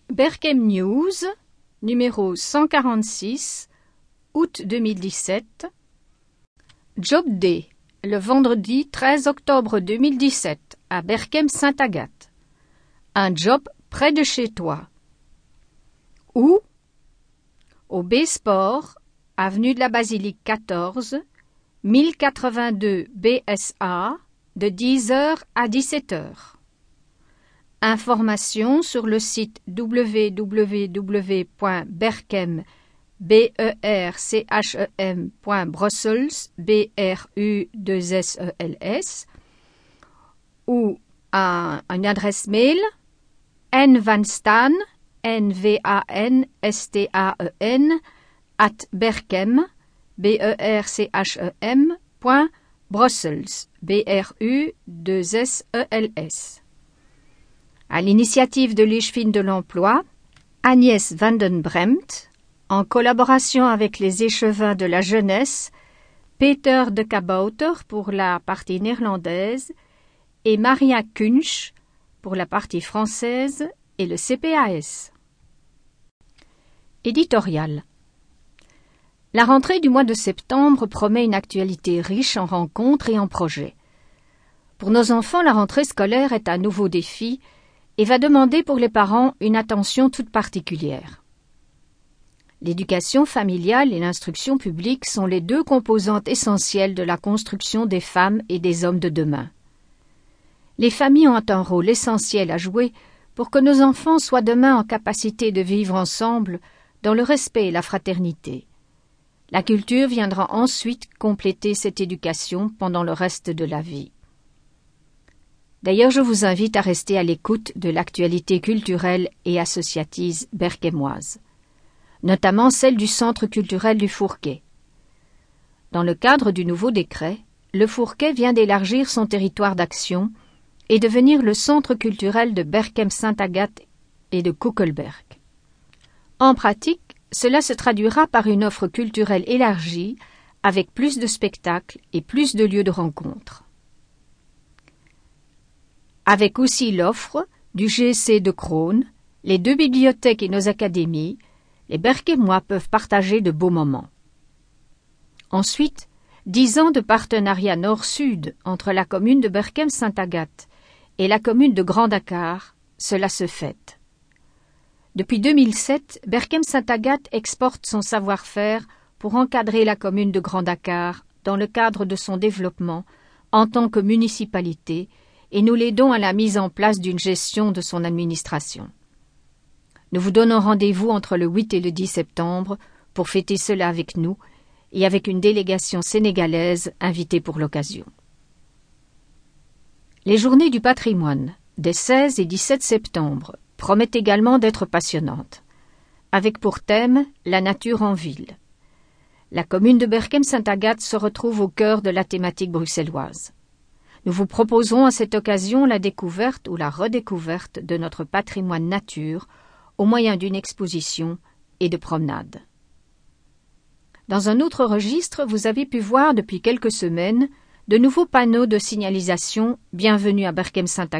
Berchem News, numéro 146, août 2017. Job Day, le vendredi 13 octobre 2017, à Berchem-Sainte-Agathe. Un job près de chez toi. Où? Au B-Sport, avenue de la Basilique 14, 1082 BSA, de 10h à 17h. Informations sur le site www.berchem.brussels ou à une adresse mail nvanstan @berchem BERCHEM.brussels. À l'initiative de l'Échevine de l'Emploi, Agnès van den Bremt, en collaboration avec les échevins de la jeunesse, Peter de Kabouter pour la partie néerlandaise et Maria Kunsch pour la partie française et le CPAS. Éditorial. La rentrée du mois de septembre promet une actualité riche en rencontres et en projets. Pour nos enfants, la rentrée scolaire est un nouveau défi et va demander pour les parents une attention toute particulière. L'éducation familiale et l'instruction publique sont les deux composantes essentielles de la construction des femmes et des hommes de demain. Les familles ont un rôle essentiel à jouer pour que nos enfants soient demain en capacité de vivre ensemble dans le respect et la fraternité. La culture viendra ensuite compléter cette éducation pendant le reste de la vie. D'ailleurs, je vous invite à rester à l'écoute de l'actualité culturelle et associative berchemoise, notamment celle du Centre culturel du Fourquet. Dans le cadre du nouveau décret, le Fourquet vient d'élargir son territoire d'action et devenir le centre culturel de Berchem-Sainte-Agathe et de Koekelberg. En pratique, cela se traduira par une offre culturelle élargie avec plus de spectacles et plus de lieux de rencontre. Avec aussi l'offre du GC de Crône, les deux bibliothèques et nos académies, les Berchemois peuvent partager de beaux moments. Ensuite, 10 ans de partenariat nord-sud entre la commune de Berchem-Sainte-Agathe et la commune de Grand-Dakar, cela se fête. Depuis 2007, Berchem-Sainte-Agathe exporte son savoir-faire pour encadrer la commune de Grand-Dakar dans le cadre de son développement en tant que municipalité et nous l'aidons à la mise en place d'une gestion de son administration. Nous vous donnons rendez-vous entre le 8 et le 10 septembre pour fêter cela avec nous et avec une délégation sénégalaise invitée pour l'occasion. Les journées du patrimoine des 16 et 17 septembre promettent également d'être passionnantes, avec pour thème la nature en ville. La commune de Berchem-Sainte-Agathe se retrouve au cœur de la thématique bruxelloise. Nous vous proposons à cette occasion la découverte ou la redécouverte de notre patrimoine nature au moyen d'une exposition et de promenades. Dans un autre registre, vous avez pu voir depuis quelques semaines de nouveaux panneaux de signalisation « Bienvenue à Berchem-Sainte-Agathe »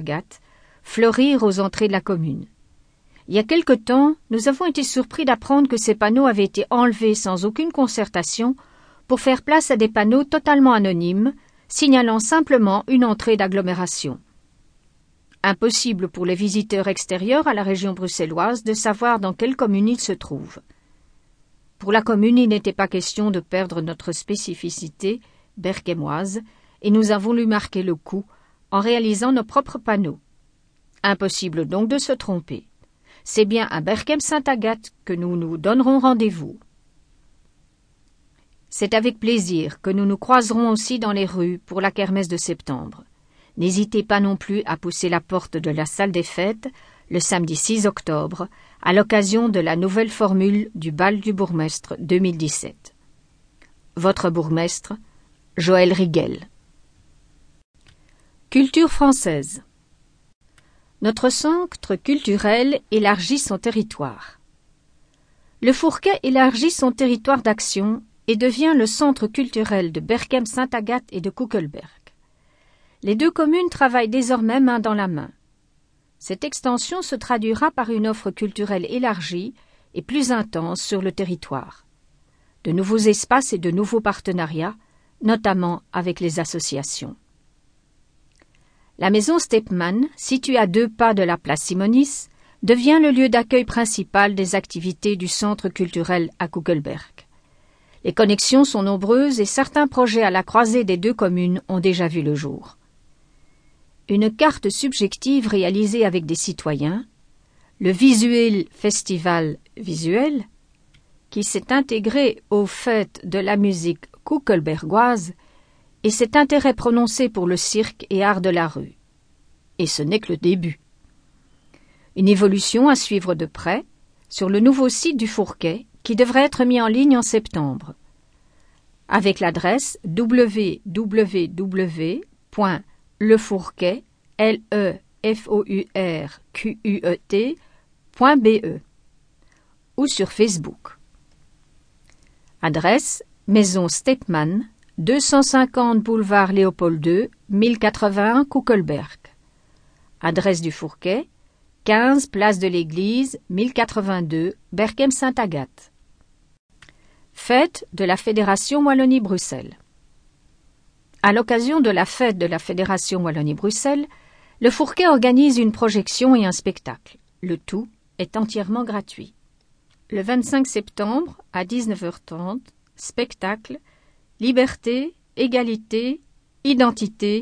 fleurir aux entrées de la commune. Il y a quelque temps, nous avons été surpris d'apprendre que ces panneaux avaient été enlevés sans aucune concertation pour faire place à des panneaux totalement anonymes, signalant simplement une entrée d'agglomération. Impossible pour les visiteurs extérieurs à la région bruxelloise de savoir dans quelle commune ils se trouvent. Pour la commune, il n'était pas question de perdre notre spécificité berchemoise et nous avons voulu marquer le coup en réalisant nos propres panneaux. Impossible donc de se tromper. C'est bien à Berchem-Sainte-Agathe que nous nous donnerons rendez-vous. C'est avec plaisir que nous nous croiserons aussi dans les rues pour la kermesse de septembre. N'hésitez pas non plus à pousser la porte de la salle des fêtes le samedi 6 octobre à l'occasion de la nouvelle formule du bal du bourgmestre 2017. Votre bourgmestre, Joël Riguel. Culture française. Notre centre culturel élargit son territoire. Le Fourquet élargit son territoire d'action et devient le centre culturel de Berchem-Sainte-Agathe et de Koekelberg. Les deux communes travaillent désormais main dans la main. Cette extension se traduira par une offre culturelle élargie et plus intense sur le territoire. De nouveaux espaces et de nouveaux partenariats, notamment avec les associations. La maison Stepman, située à 2 pas de la place Simonis, devient le lieu d'accueil principal des activités du centre culturel à Kuckelberg. Les connexions sont nombreuses et certains projets à la croisée des 2 communes ont déjà vu le jour. Une carte subjective réalisée avec des citoyens, le Visueel Festival Visuel, qui s'est intégré aux fêtes de la musique kuckelbergoise et cet intérêt prononcé pour le cirque et art de la rue. Et ce n'est que le début. Une évolution à suivre de près sur le nouveau site du Fourquet qui devrait être mis en ligne en septembre, avec l'adresse www.lefourquet.be ou sur Facebook. Adresse Maison Stepman, 250 boulevard Léopold II, 1081 Kuckelberg. Adresse du Fourquet, 15 place de l'Église, 1082 Berchem-Saint-Agathe. Fête de la Fédération Wallonie-Bruxelles. À l'occasion de la fête de la Fédération Wallonie-Bruxelles, le Fourquet organise une projection et un spectacle. Le tout est entièrement gratuit. Le 25 septembre, à 19h30, spectacle « Liberté, égalité, identité »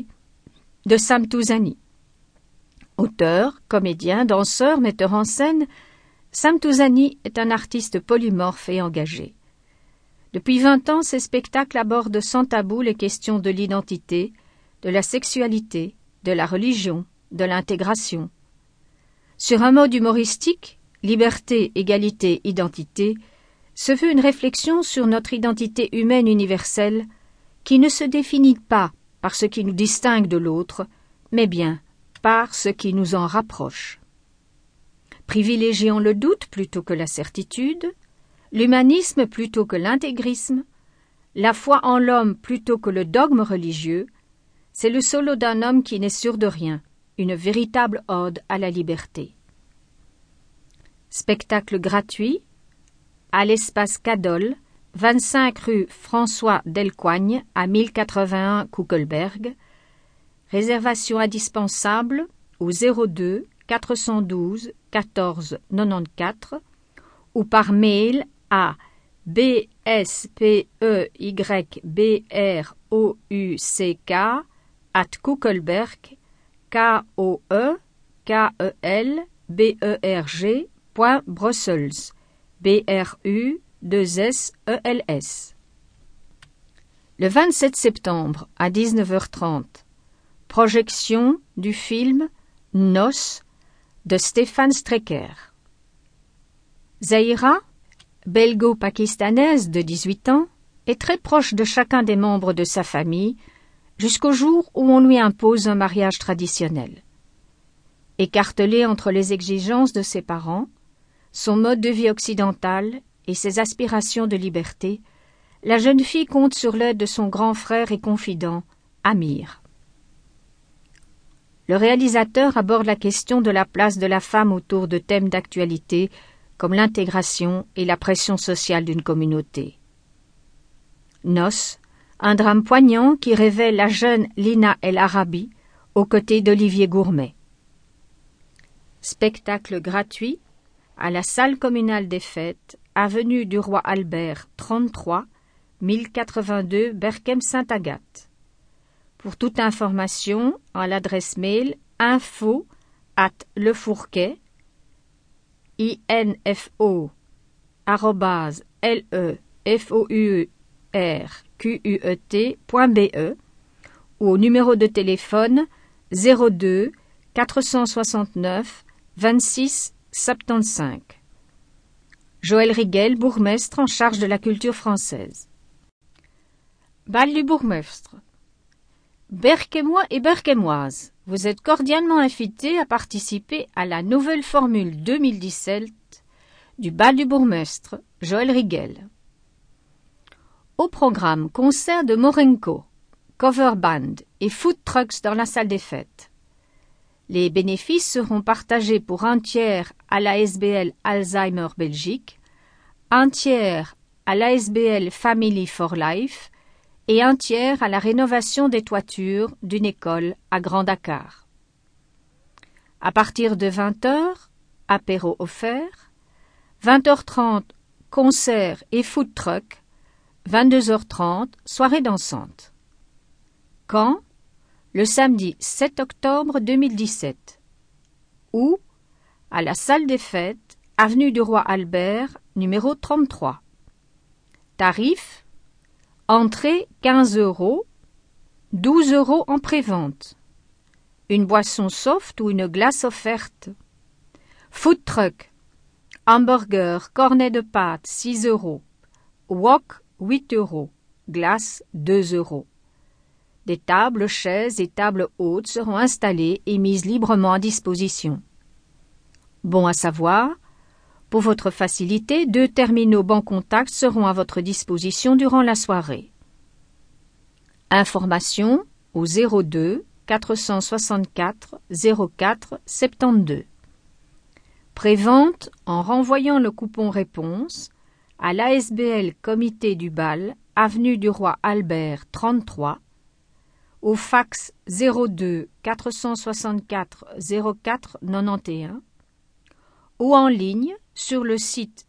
de Sam Touzani. Auteur, comédien, danseur, metteur en scène, Sam Touzani est un artiste polymorphe et engagé. Depuis 20 ans, ses spectacles abordent sans tabou les questions de l'identité, de la sexualité, de la religion, de l'intégration. Sur un mode humoristique, Liberté, égalité, identité, se veut une réflexion sur notre identité humaine universelle qui ne se définit pas par ce qui nous distingue de l'autre, mais bien par ce qui nous en rapproche. Privilégiant le doute plutôt que la certitude, l'humanisme plutôt que l'intégrisme, la foi en l'homme plutôt que le dogme religieux, c'est le solo d'un homme qui n'est sûr de rien, une véritable ode à la liberté. Spectacle gratuit à l'espace Cadol, 25 rue François Delcoigne à 1081 Kuckelberg. Réservation indispensable au 02 412 14 94 ou par mail à bspeyrbrouck@kuckelberg koekelberg.brussels BRU2SELS. Le 27 septembre à 19h30, projection du film Nos de Stefan Strecker. Zahira, belgo-pakistanaise de 18 ans, est très proche de chacun des membres de sa famille jusqu'au jour où on lui impose un mariage traditionnel. Écartelée entre les exigences de ses parents, son mode de vie occidental et ses aspirations de liberté, la jeune fille compte sur l'aide de son grand frère et confident, Amir. Le réalisateur aborde la question de la place de la femme autour de thèmes d'actualité comme l'intégration et la pression sociale d'une communauté. Nos, un drame poignant qui révèle la jeune Lina El Arabi aux côtés d'Olivier Gourmet. Spectacle gratuit à la salle communale des fêtes, avenue du Roi Albert 33, 1082 Berchem-Saint-Agathe. Pour toute information, à l'adresse mail info@lefourquet, info@lefourquet.be ou au numéro de téléphone 02 469 26 75. Joël Riguel, bourgmestre en charge de la culture française. Bal du bourgmestre. Berchemois et Berchemoises, vous êtes cordialement invités à participer à la nouvelle formule 2017 du Bal du bourgmestre, Joël Riguel. Au programme, concert de Morenco, cover band et food trucks dans la salle des fêtes. Les bénéfices seront partagés pour un tiers à l'ASBL Alzheimer Belgique, un tiers à l'ASBL Family for Life et un tiers à la rénovation des toitures d'une école à Grand Dakar. À partir de 20h, apéro offert, 20h30, concert et food truck, 22h30, soirée dansante. Quand? Le samedi 7 octobre 2017. Où? À la salle des fêtes, avenue du Roi Albert, numéro 33. Tarif: entrée 15 €, 12 € en prévente. Une boisson soft ou une glace offerte. Food truck: hamburger, cornet de pâtes 6 €, wok 8 €, glace 2 €. Des tables, chaises et tables hautes seront installées et mises librement à disposition. Bon à savoir, pour votre facilité, 2 terminaux Bancontact seront à votre disposition durant la soirée. Informations au 02 464 04 72. Prévente en renvoyant le coupon réponse à l'ASBL Comité du Bal, avenue du Roi Albert 33, au fax 02 464 04 91 ou en ligne sur le site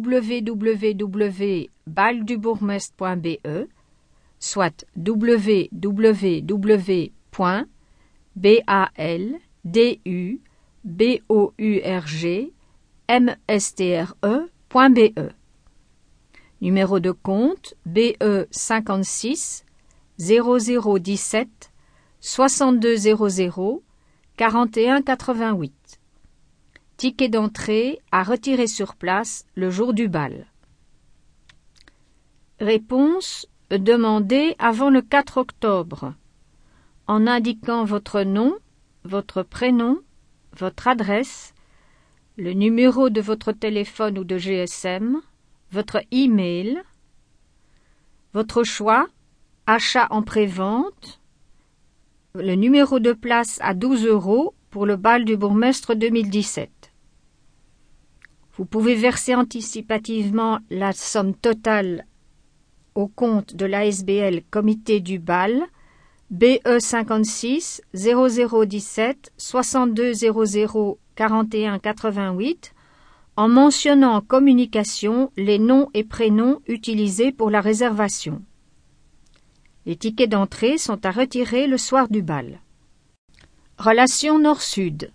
www.baldubourgmestre.be, soit www.baldubourgmestre.be. Numéro de compte BE 56 0017 6200 41 88. Ticket d'entrée à retirer sur place le jour du bal. Réponse demandée avant le 4 octobre en indiquant votre nom, votre prénom, votre adresse, le numéro de votre téléphone ou de GSM, votre e-mail, votre choix, achat en prévente, le numéro de place à 12 € pour le bal du bourgmestre 2017. Vous pouvez verser anticipativement la somme totale au compte de l'ASBL Comité du Bal, BE 56 0017 6200 41 88, en mentionnant en communication les noms et prénoms utilisés pour la réservation. Les tickets d'entrée sont à retirer le soir du bal. Relation Nord-Sud.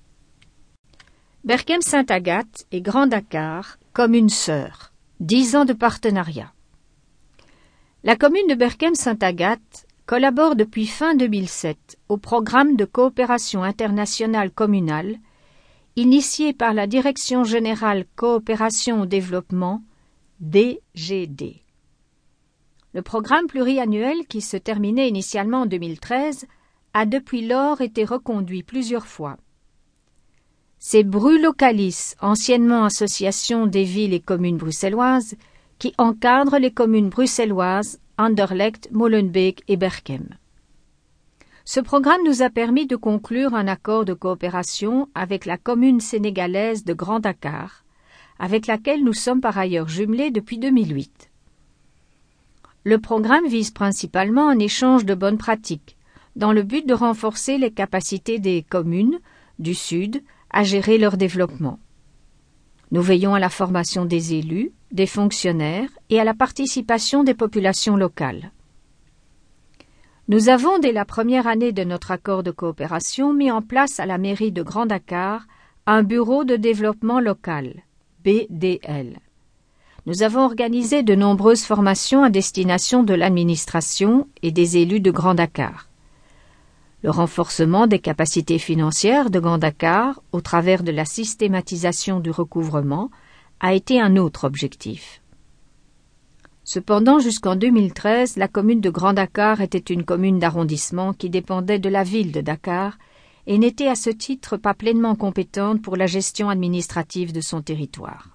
Berkem-Saint-Agathe et Grand Dakar comme une sœur. 10 ans de partenariat. La commune de Berkem-Saint-Agathe collabore depuis fin 2007 au programme de coopération internationale communale initié par la Direction générale Coopération au développement, DGD. Le programme pluriannuel, qui se terminait initialement en 2013, a depuis lors été reconduit plusieurs fois. C'est Brulocalis, anciennement Association des villes et communes bruxelloises, qui encadre les communes bruxelloises Anderlecht, Molenbeek et Berkem. Ce programme nous a permis de conclure un accord de coopération avec la commune sénégalaise de Grand Dakar, avec laquelle nous sommes par ailleurs jumelés depuis 2008. Le programme vise principalement un échange de bonnes pratiques, dans le but de renforcer les capacités des communes du Sud à gérer leur développement. Nous veillons à la formation des élus, des fonctionnaires et à la participation des populations locales. Nous avons, dès la première année de notre accord de coopération, mis en place à la mairie de Grand Dakar un bureau de développement local, BDL. Nous avons organisé de nombreuses formations à destination de l'administration et des élus de Grand Dakar. Le renforcement des capacités financières de Grand Dakar, au travers de la systématisation du recouvrement, a été un autre objectif. Cependant, jusqu'en 2013, la commune de Grand Dakar était une commune d'arrondissement qui dépendait de la ville de Dakar et n'était à ce titre pas pleinement compétente pour la gestion administrative de son territoire.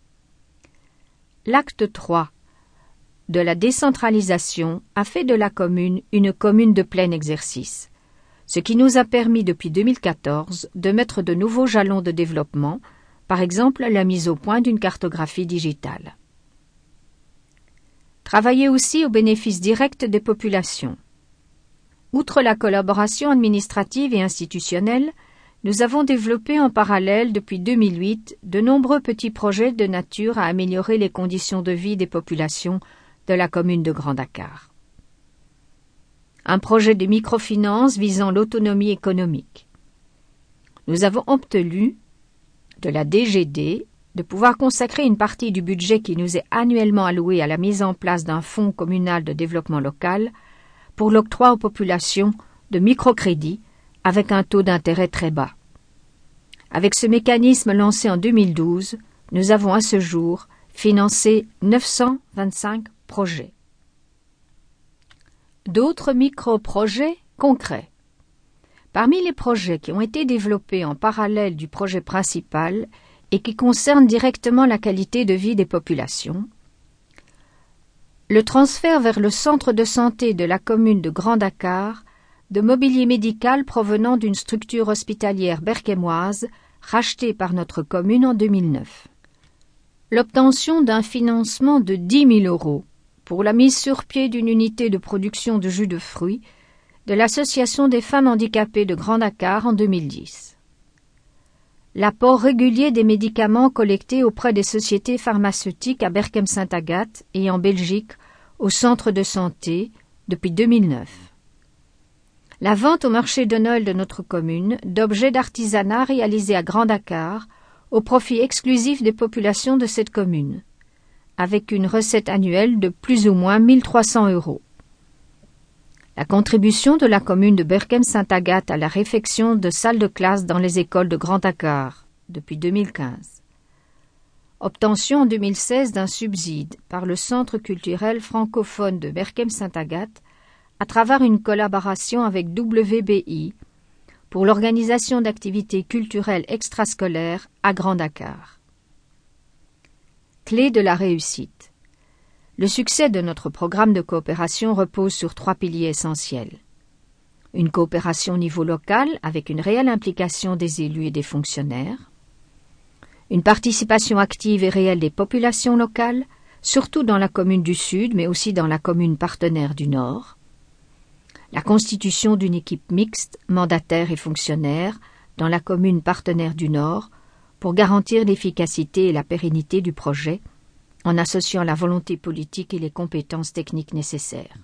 L'acte 3 de la décentralisation a fait de la commune une commune de plein exercice. ce qui nous a permis depuis 2014 de mettre de nouveaux jalons de développement, par exemple la mise au point d'une cartographie digitale. Travailler aussi au bénéfice direct des populations. Outre la collaboration administrative et institutionnelle, nous avons développé en parallèle depuis 2008 de nombreux petits projets de nature à améliorer les conditions de vie des populations de la commune de Grand Dakar. Un projet de microfinance visant l'autonomie économique. Nous avons obtenu de la DGD de pouvoir consacrer une partie du budget qui nous est annuellement alloué à la mise en place d'un fonds communal de développement local pour l'octroi aux populations de microcrédits avec un taux d'intérêt très bas. Avec ce mécanisme lancé en 2012, nous avons à ce jour financé 925 projets. D'autres micro-projets concrets. Parmi les projets qui ont été développés en parallèle du projet principal et qui concernent directement la qualité de vie des populations, le transfert vers le centre de santé de la commune de Grand Dakar de mobilier médical provenant d'une structure hospitalière berkemoise rachetée par notre commune en 2009. L'obtention d'un financement de 10 000 € pour la mise sur pied d'une unité de production de jus de fruits de l'Association des femmes handicapées de Grand Dakar en 2010. L'apport régulier des médicaments collectés auprès des sociétés pharmaceutiques à Berkem-Saint-Agathe et en Belgique au centre de santé depuis 2009. La vente au marché de Noël de notre commune d'objets d'artisanat réalisés à Grand Dakar au profit exclusif des populations de cette commune, avec une recette annuelle de plus ou moins 1 300 €. La contribution de la commune de Berkem-Saint-Agathe à la réfection de salles de classe dans les écoles de Grand Dakar depuis 2015. Obtention en 2016 d'un subside par le Centre culturel francophone de Berkem-Saint-Agathe à travers une collaboration avec WBI pour l'organisation d'activités culturelles extrascolaires à Grand Dakar. Clé de la réussite. Le succès de notre programme de coopération repose sur 3 piliers essentiels. Une coopération au niveau local avec une réelle implication des élus et des fonctionnaires. Une participation active et réelle des populations locales, surtout dans la commune du Sud, mais aussi dans la commune partenaire du Nord. La constitution d'une équipe mixte, mandataires et fonctionnaires, dans la commune partenaire du Nord, pour garantir l'efficacité et la pérennité du projet, en associant la volonté politique et les compétences techniques nécessaires.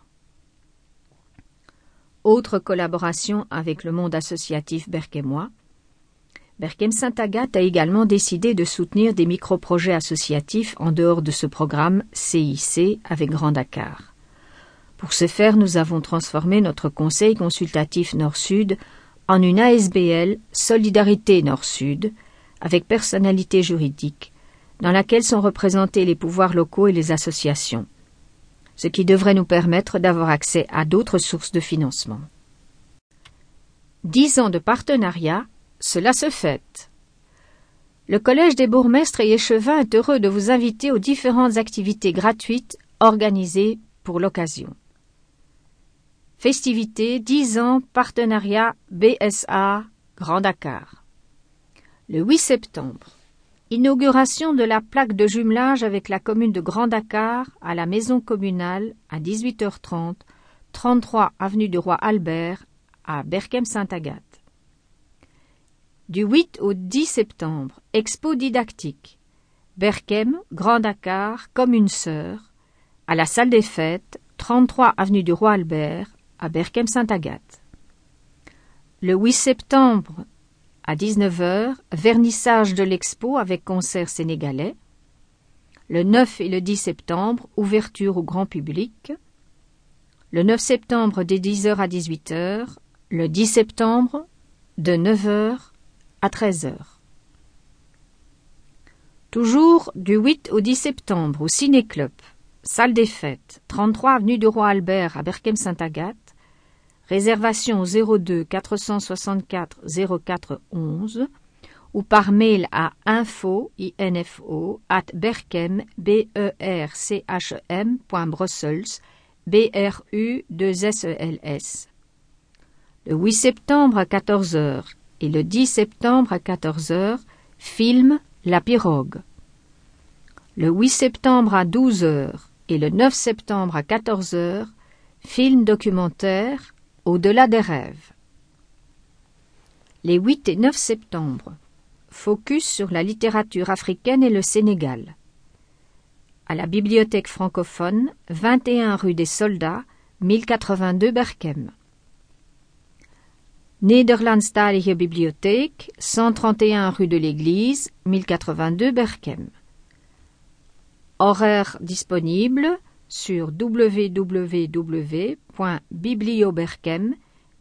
Autre collaboration avec le monde associatif berkemois. Berkem-Saint-Agathe a également décidé de soutenir des micro-projets associatifs en dehors de ce programme CIC avec Grand Dakar. Pour ce faire, nous avons transformé notre conseil consultatif Nord-Sud en une ASBL Solidarité Nord-Sud avec personnalité juridique, dans laquelle sont représentés les pouvoirs locaux et les associations, ce qui devrait nous permettre d'avoir accès à d'autres sources de financement. 10 ans de partenariat, cela se fête. Le Collège des bourgmestres et échevins est heureux de vous inviter aux différentes activités gratuites organisées pour l'occasion. Festivités 10 ans partenariat BSA Grand Dakar. Le 8 septembre. Inauguration de la plaque de jumelage avec la commune de Grand Dakar à la maison communale à 18h30, 33 avenue du Roi Albert à Berkem-Saint-Agathe. Du 8 au 10 septembre, expo didactique. Berkem, Grand Dakar, comme une sœur, à la salle des fêtes, 33 avenue du Roi Albert à Berkem-Saint-Agathe. Le 8 septembre, à 19h, vernissage de l'expo avec concert sénégalais. Le 9 et le 10 septembre, ouverture au grand public. Le 9 septembre, de 10h à 18h. Le 10 septembre, de 9h à 13h. Toujours du 8 au 10 septembre, au Ciné-Club, salle des fêtes, 33 avenue du Roi Albert à Berkem-Saint-Agathe. Réservation au 02 464 04 11 ou par mail à info@berchem.brussels, BRU2SELS. Le 8 septembre à 14 h et le 10 septembre à 14 h, film La pirogue. Le 8 septembre à 12 h et le 9 septembre à 14 h, film documentaire Au-delà des rêves. Les 8 et 9 septembre, focus sur la littérature africaine et le Sénégal. À la bibliothèque francophone, 21 rue des Soldats, 1082 Berchem. Nederlandstalige Bibliothek, 131 rue de l'Église, 1082 Berchem. Horaires disponibles sur www.biblioberchem,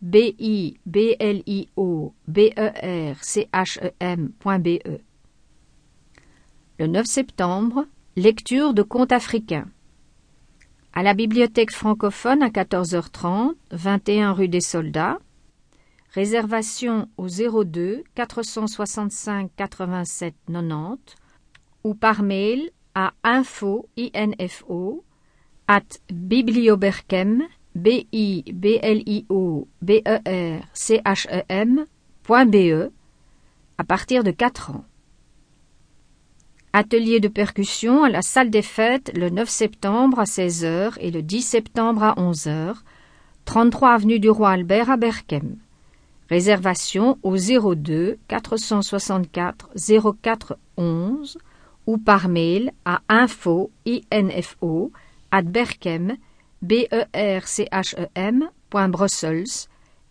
biblioberchem.be. Le 9 septembre, lecture de contes africains. À la bibliothèque francophone à 14h30, 21 rue des Soldats. Réservation au 02 465 87 90 ou par mail à info@biblioberchem, biblioberchem.be à partir de 4 ans. Atelier de percussion à la salle des fêtes le 9 septembre à 16 h et le 10 septembre à 11 h, 33 avenue du Roi Albert à Berchem. Réservation au 02 464 04 11 ou par mail à info@berchem, berchem.brussels,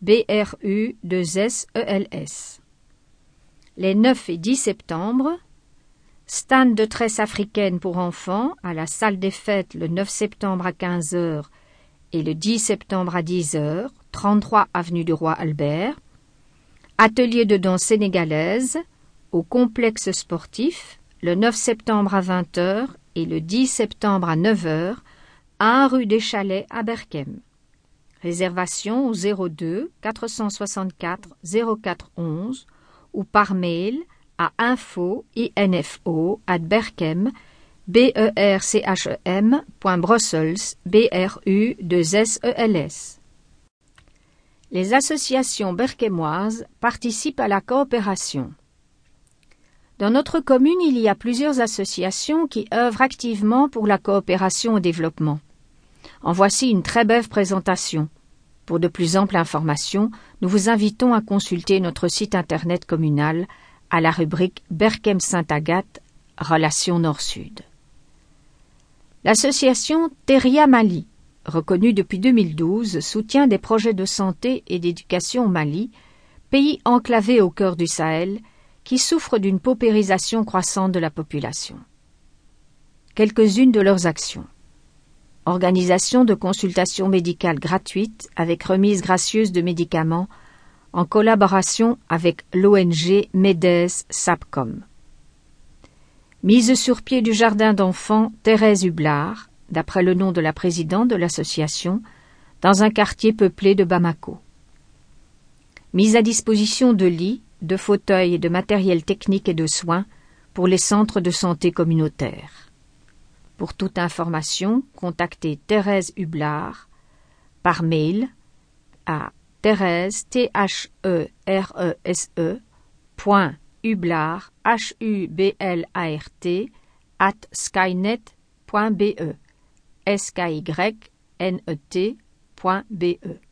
BRU2SELS. Les 9 et 10 septembre, stand de tresse africaine pour enfants à la salle des fêtes le 9 septembre à 15 h et le 10 septembre à 10 h, 33 avenue du Roi Albert. Atelier de danse sénégalaise au complexe sportif le 9 septembre à 20 h et le 10 septembre à 9 h, 1 rue des Chalets à Berchem. Réservation au 02 464 04 11 ou par mail à info@berchem, berchem.brussels, BRU2SELS. Les associations berchemoises participent à la coopération. Dans notre commune, il y a plusieurs associations qui œuvrent activement pour la coopération au développement. En voici une très brève présentation. Pour de plus amples informations, nous vous invitons à consulter notre site internet communal à la rubrique Berchem-Sainte-Agathe, Relations Nord-Sud. L'association Teria Mali, reconnue depuis 2012, soutient des projets de santé et d'éducation au Mali, pays enclavé au cœur du Sahel, qui souffre d'une paupérisation croissante de la population. Quelques-unes de leurs actions. Organisation de consultations médicales gratuites avec remise gracieuse de médicaments en collaboration avec l'ONG MEDES SAPCOM. Mise sur pied du jardin d'enfants Thérèse Hublard, d'après le nom de la présidente de l'association, dans un quartier peuplé de Bamako. Mise à disposition de lits, de fauteuils et de matériel technique et de soins pour les centres de santé communautaires. Pour toute information, contactez Thérèse Hublard par mail à Thérèse, Hublard, @skynet.be, SKYNET.be.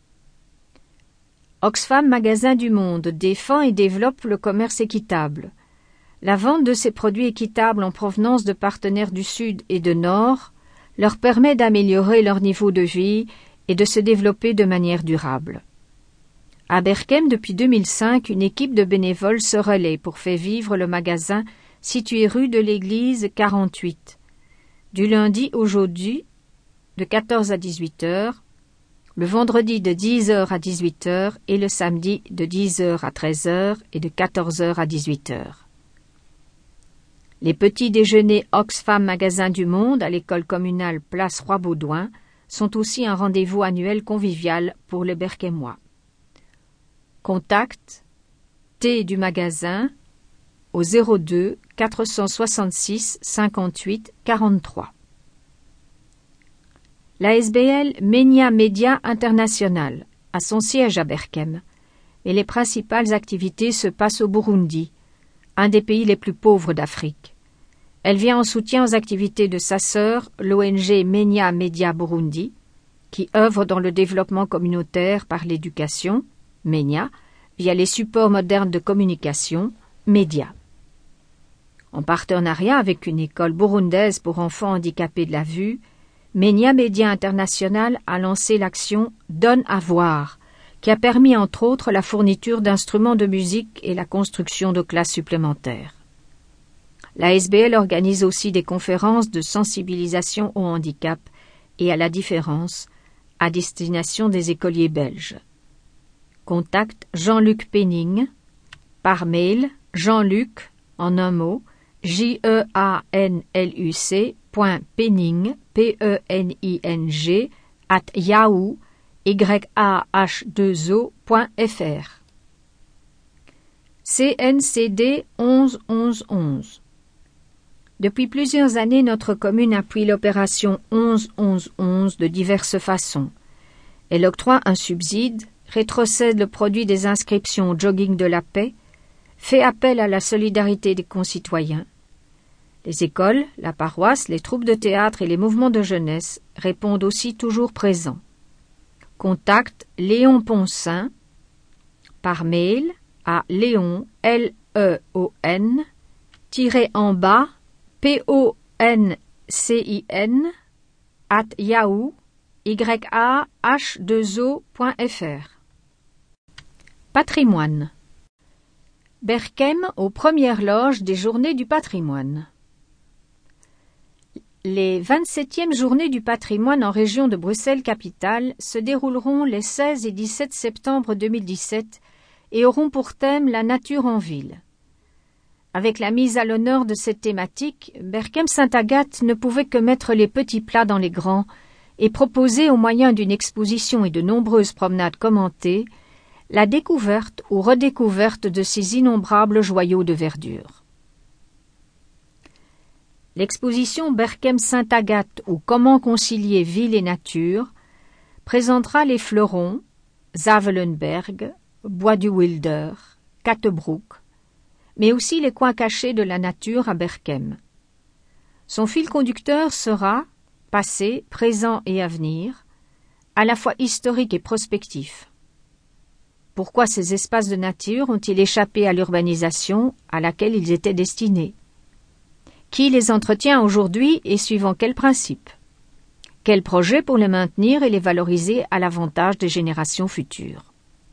Oxfam Magasin du Monde défend et développe le commerce équitable. La vente de ces produits équitables en provenance de partenaires du Sud et de Nord leur permet d'améliorer leur niveau de vie et de se développer de manière durable. À Berchem, depuis 2005, une équipe de bénévoles se relaie pour faire vivre le magasin situé rue de l'Église 48. Du lundi au jeudi, de 14 à 18 h, le vendredi de 10 h à 18 h et le samedi de 10 h à 13 h et de 14 h à 18 h. Les petits déjeuners Oxfam Magasin du Monde à l'école communale Place Roi-Baudouin sont aussi un rendez-vous annuel convivial pour les Berchemois. Contact T du magasin au 02 466 58 43. La SBL Ménia Média International a son siège à Berkem, et les principales activités se passent au Burundi, un des pays les plus pauvres d'Afrique. Elle vient en soutien aux activités de sa sœur, l'ONG Menya Media Burundi, qui œuvre dans le développement communautaire par l'éducation, Menya, via les supports modernes de communication, Média. En partenariat avec une école burundaise pour enfants handicapés de la vue, Menya Media International a lancé l'action Donne à voir, qui a permis entre autres la fourniture d'instruments de musique et la construction de classes supplémentaires. La SBL organise aussi des conférences de sensibilisation au handicap et à la différence à destination des écoliers belges. Contact Jean-Luc Penning par mail Jean-Luc en un mot JEANLUC.penning PENING @yahoo.fr. CNCD 11-11-11. Depuis plusieurs années, notre commune appuie l'opération 11-11-11 de diverses façons. Elle octroie un subside, rétrocède le produit des inscriptions au jogging de la paix, fait appel à la solidarité des concitoyens. Les écoles, la paroisse, les troupes de théâtre et les mouvements de jeunesse répondent aussi toujours présents. Contacte Léon Poncin par mail à Léon, L-E-O-N, _en PONCIN @yahoo YAH2O.fr. Patrimoine. Berkem aux premières loges des Journées du patrimoine. Les 27e Journées du patrimoine en région de Bruxelles-Capitale se dérouleront les 16 et 17 septembre 2017 et auront pour thème la nature en ville. Avec la mise à l'honneur de cette thématique, Berkem-Saint-Agathe ne pouvait que mettre les petits plats dans les grands et proposer au moyen d'une exposition et de nombreuses promenades commentées la découverte ou redécouverte de ces innombrables joyaux de verdure. L'exposition Berkem-Saint-Agathe ou Comment concilier ville et nature présentera les fleurons, Zavelenberg, Bois du Wilder, Kattebroek, mais aussi les coins cachés de la nature à Berkem. Son fil conducteur sera, passé, présent et avenir, à la fois historique et prospectif. Pourquoi ces espaces de nature ont-ils échappé à l'urbanisation à laquelle ils étaient destinés? Qui les entretient aujourd'hui et suivant quels principes? Quels projets pour les maintenir et les valoriser à l'avantage des générations futures?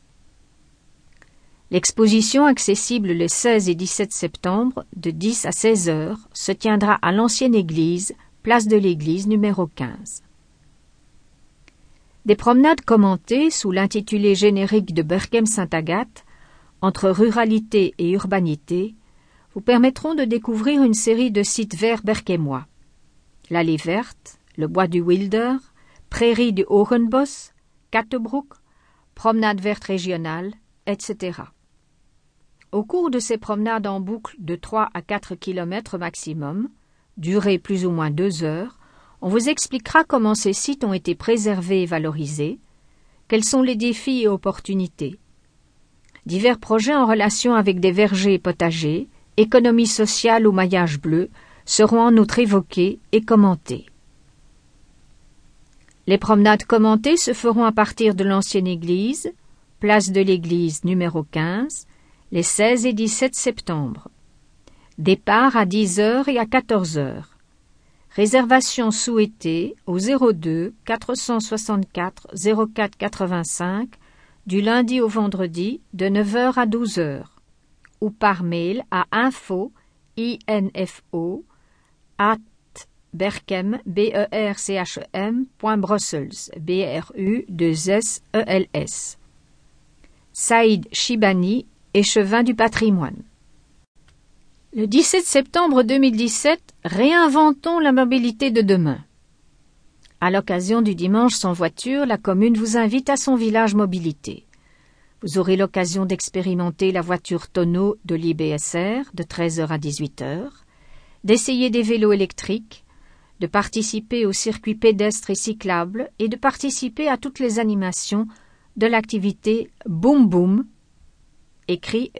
L'exposition, accessible les 16 et 17 septembre, de 10 à 16 heures, se tiendra à l'ancienne église, place de l'église numéro 15. Des promenades commentées sous l'intitulé générique de Berkem-Saint-Agathe, entre ruralité et urbanité, vous permettront de découvrir une série de sites verts berkemois. L'allée verte, le bois du Wilder, prairie du Hohenbos, Kattebroek, promenade verte régionale, etc. Au cours de ces promenades en boucle de 3 à 4 km maximum, durée plus ou moins 2 heures, on vous expliquera comment ces sites ont été préservés et valorisés, quels sont les défis et opportunités. Divers projets en relation avec des vergers et potagers, économie sociale ou maillage bleu, seront en outre évoqués et commentés. Les promenades commentées se feront à partir de l'ancienne église, place de l'église numéro 15, les 16 et 17 septembre. Départ à 10 heures et à 14 heures. Réservation souhaitée au 02 464 04 85 du lundi au vendredi de 9h à 12h ou par mail à info@berchem .brussels BRU2SELS. Saïd Chibani, échevin du patrimoine. Le 17 septembre 2017, réinventons la mobilité de demain. À l'occasion du dimanche sans voiture, la commune vous invite à son village mobilité. Vous aurez l'occasion d'expérimenter la voiture tonneau de l'IBSR de 13h à 18h, d'essayer des vélos électriques, de participer au circuit pédestre et cyclable et de participer à toutes les animations de l'activité Boum Boum, écrit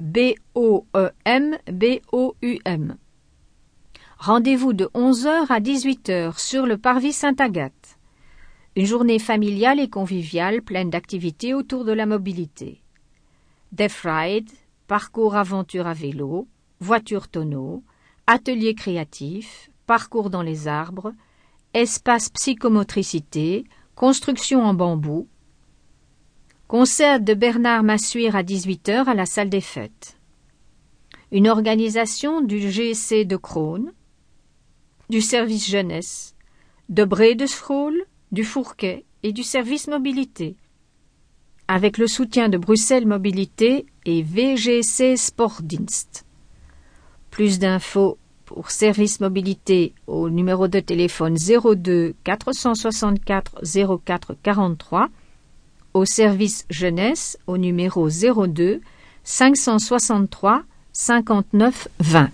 B-O-E-M-B-O-U-M. Rendez-vous de 11h à 18h sur le parvis Sainte-Agathe. Une journée familiale et conviviale pleine d'activités autour de la mobilité. Deaf Ride, parcours aventure à vélo, voiture tonneau, atelier créatif, parcours dans les arbres, espace psychomotricité, construction en bambou. Concert de Bernard Massuire à 18h à la salle des fêtes. Une organisation du GC de Crosne, du service jeunesse, de Bredesfroul, du Fourquet et du service mobilité, avec le soutien de Bruxelles Mobilité et VGC Sportdienst. Plus d'infos pour service mobilité au numéro de téléphone 02 464 04 43, au service jeunesse au numéro 02 563 59 20.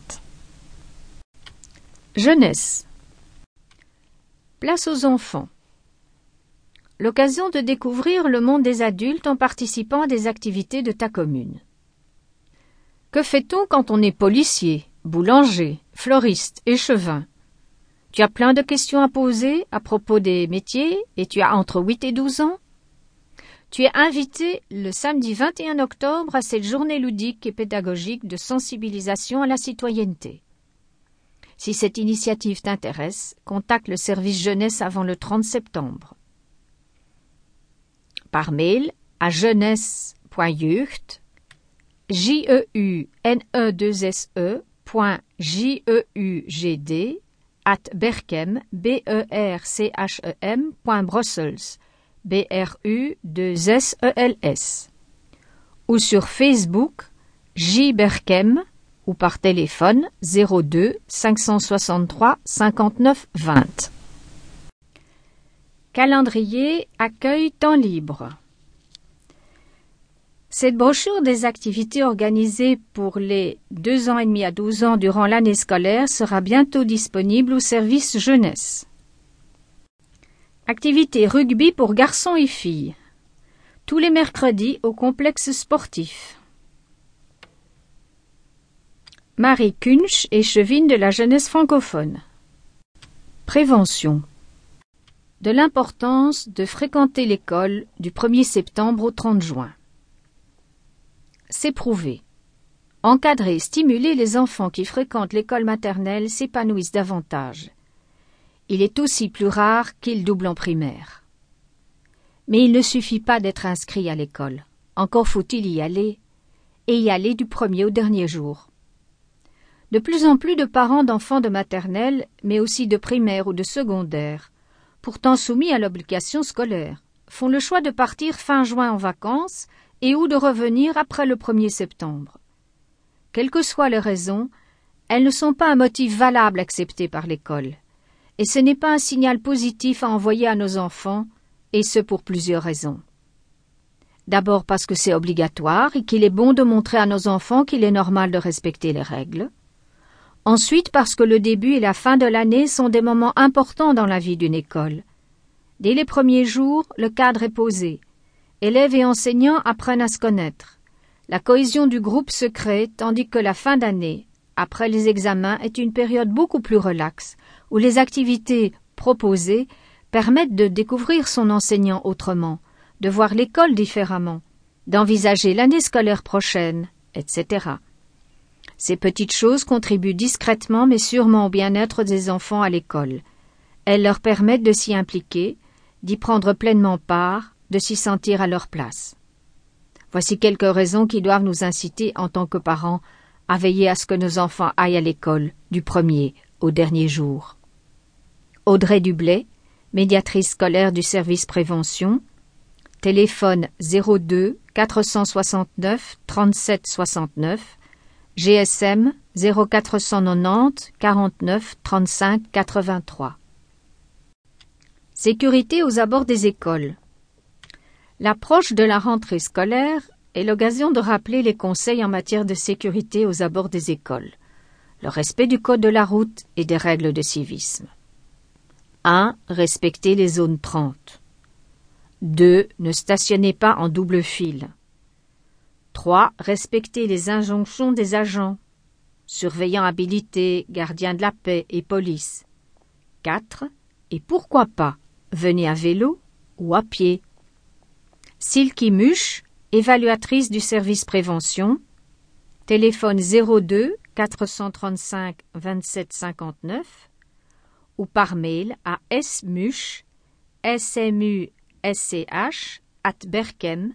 Jeunesse. Place aux enfants. L'occasion de découvrir le monde des adultes en participant à des activités de ta commune. Que fait-on quand on est policier, boulanger, fleuriste, échevin? Tu as plein de questions à poser à propos des métiers et tu as entre 8 et 12 ans? Tu es invité le samedi 21 octobre à cette journée ludique et pédagogique de sensibilisation à la citoyenneté. Si cette initiative t'intéresse, contacte le service jeunesse avant le 30 septembre. Par mail à jeunesse.jeugd, jeune.jeugd@berchem, berchem.brussels, BRU2SELS, ou sur Facebook jberchem, ou par téléphone 02 563 59 20. Calendrier accueil temps libre. Cette brochure des activités organisées pour les 2 ans et demi à 12 ans durant l'année scolaire sera bientôt disponible au service jeunesse. Activité rugby pour garçons et filles. Tous les mercredis au complexe sportif. Marie Kunsch, échevine de la jeunesse francophone. Prévention. De l'importance de fréquenter l'école du 1er septembre au 30 juin. C'est prouvé. Encadrer, stimuler les enfants qui fréquentent l'école maternelle s'épanouissent davantage. Il est aussi plus rare qu'ils doublent en primaire. Mais il ne suffit pas d'être inscrit à l'école. Encore faut-il y aller, et y aller du premier au dernier jour. De plus en plus de parents d'enfants de maternelle, mais aussi de primaire ou de secondaire, pourtant soumis à l'obligation scolaire, font le choix de partir fin juin en vacances et ou de revenir après le 1er septembre. Quelles que soient les raisons, elles ne sont pas un motif valable accepté par l'école. Et ce n'est pas un signal positif à envoyer à nos enfants, et ce pour plusieurs raisons. D'abord parce que c'est obligatoire et qu'il est bon de montrer à nos enfants qu'il est normal de respecter les règles. Ensuite parce que le début et la fin de l'année sont des moments importants dans la vie d'une école. Dès les premiers jours, le cadre est posé. Élèves et enseignants apprennent à se connaître. La cohésion du groupe se crée, tandis que la fin d'année, après les examens, est une période beaucoup plus relaxe, où les activités proposées permettent de découvrir son enseignant autrement, de voir l'école différemment, d'envisager l'année scolaire prochaine, etc. Ces petites choses contribuent discrètement mais sûrement au bien-être des enfants à l'école. Elles leur permettent de s'y impliquer, d'y prendre pleinement part, de s'y sentir à leur place. Voici quelques raisons qui doivent nous inciter en tant que parents à veiller à ce que nos enfants aillent à l'école du premier au dernier jour. Audrey Dublé, médiatrice scolaire du service prévention, téléphone 02 469 37 69, GSM 0490 49 35 83. Sécurité aux abords des écoles. L'approche de la rentrée scolaire est l'occasion de rappeler les conseils en matière de sécurité aux abords des écoles, le respect du code de la route et des règles de civisme. 1. Respecter les zones 30. 2. Ne stationnez pas en double file. 3. Respectez les injonctions des agents, surveillants habilités, gardiens de la paix et police. 4. Et pourquoi pas, venez à vélo ou à pied. Silky Mush, évaluatrice du service prévention, téléphone 02 435 27 59 ou par mail à smusch@berchem,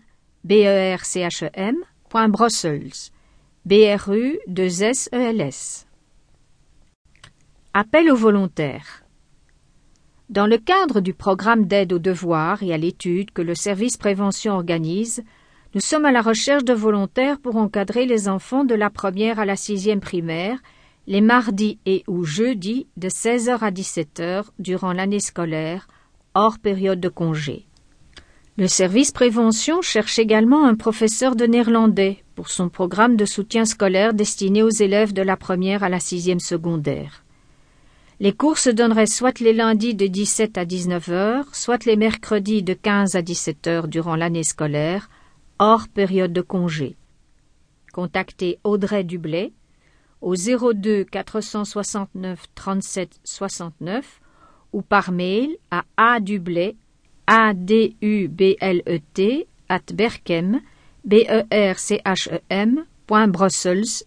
berchem.brussels, BRU2SELS. Appel aux volontaires. Dans le cadre du programme d'aide aux devoirs et à l'étude que le service prévention organise, nous sommes à la recherche de volontaires pour encadrer les enfants de la 1e à la 6e primaire, les mardis et ou jeudis de 16h à 17h durant l'année scolaire, hors période de congé. Le service prévention cherche également un professeur de néerlandais pour son programme de soutien scolaire destiné aux élèves de la 1e à la 6e secondaire. Les cours se donneraient soit les lundis de 17 à 19h, soit les mercredis de 15 à 17h durant l'année scolaire, hors période de congé. Contactez Audrey Dublet au 02 469 37 69 ou par mail à adublet, adublet@berchem, berchem.brussels,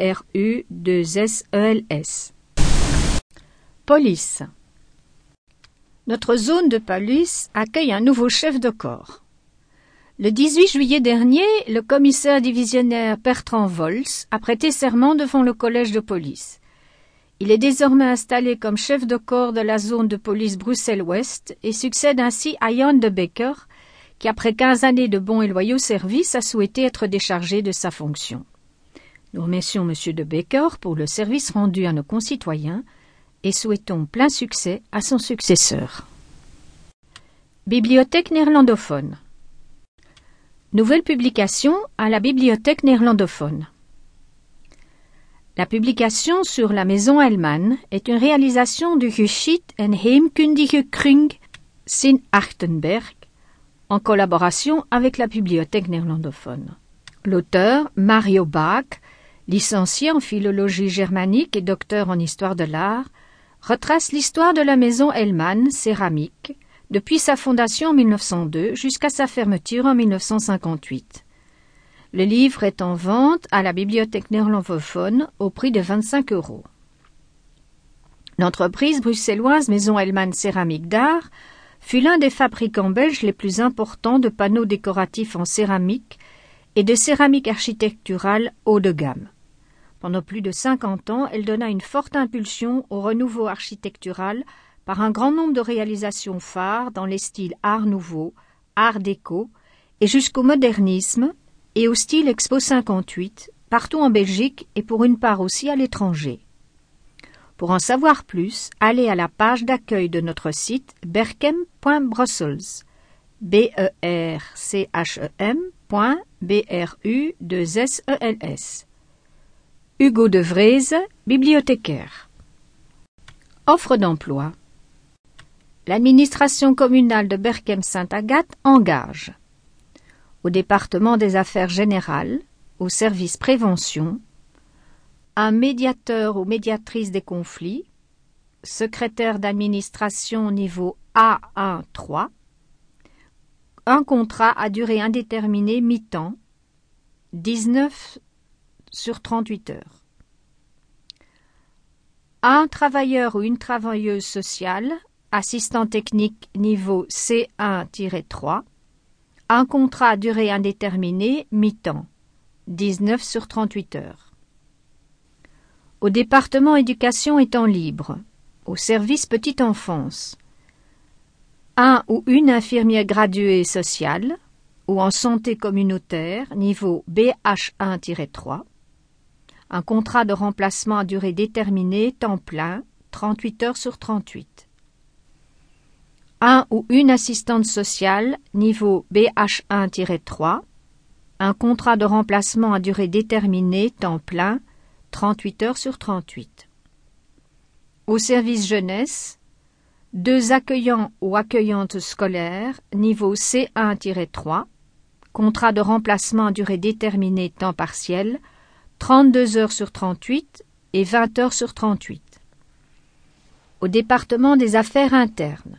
BRU2SELS. Police. Notre zone de police accueille un nouveau chef de corps. Le 18 juillet dernier, le commissaire divisionnaire Bertrand Vols a prêté serment devant le collège de police. Il est désormais installé comme chef de corps de la zone de police Bruxelles-Ouest et succède ainsi à Jan de Becker, qui après 15 années de bons et loyaux services a souhaité être déchargé de sa fonction. Nous remercions M. de Becker pour le service rendu à nos concitoyens et souhaitons plein succès à son successeur. Bibliothèque néerlandophone. Nouvelle publication à la Bibliothèque néerlandophone. La publication sur la maison Hellman est une réalisation du Geschied- en Heemkundige Kring Sint-Achtenberg en collaboration avec la Bibliothèque néerlandophone. L'auteur, Mario Bach, licencié en philologie germanique et docteur en histoire de l'art, retrace l'histoire de la maison Hellman céramique depuis sa fondation en 1902 jusqu'à sa fermeture en 1958. Le livre est en vente à la Bibliothèque néerlandophone au prix de 25 €. L'entreprise bruxelloise Maison Hellman Céramique d'Art fut l'un des fabricants belges les plus importants de panneaux décoratifs en céramique et de céramique architecturale haut de gamme. Pendant plus de 50 ans, elle donna une forte impulsion au renouveau architectural par un grand nombre de réalisations phares dans les styles Art Nouveau, Art déco et jusqu'au modernisme et au style Expo 58, partout en Belgique et pour une part aussi à l'étranger. Pour en savoir plus, allez à la page d'accueil de notre site berchem.brussels, berchem.bru2SELS. Hugo de Vreese, bibliothécaire. Offre d'emploi. L'administration communale de Berchem-Sainte-Agathe engage au département des affaires générales, au service prévention, un médiateur ou médiatrice des conflits, secrétaire d'administration niveau A1-3, un contrat à durée indéterminée mi-temps, 19 sur 38 heures. Un travailleur ou une travailleuse sociale, assistant technique niveau C1-3, un contrat à durée indéterminée mi-temps, 19 sur 38 heures. Au département éducation et temps libre, au service petite enfance, un ou une infirmière graduée sociale ou en santé communautaire niveau BH1-3, un contrat de remplacement à durée déterminée temps plein, 38 heures sur 38. Un ou une assistante sociale niveau BH1-3, un contrat de remplacement à durée déterminée temps plein, 38 heures sur 38. Au service jeunesse, 2 accueillants ou accueillantes scolaires, niveau C1-3, contrat de remplacement à durée déterminée temps partiel, 32 heures sur 38 et 20 heures sur 38. Au département des affaires internes,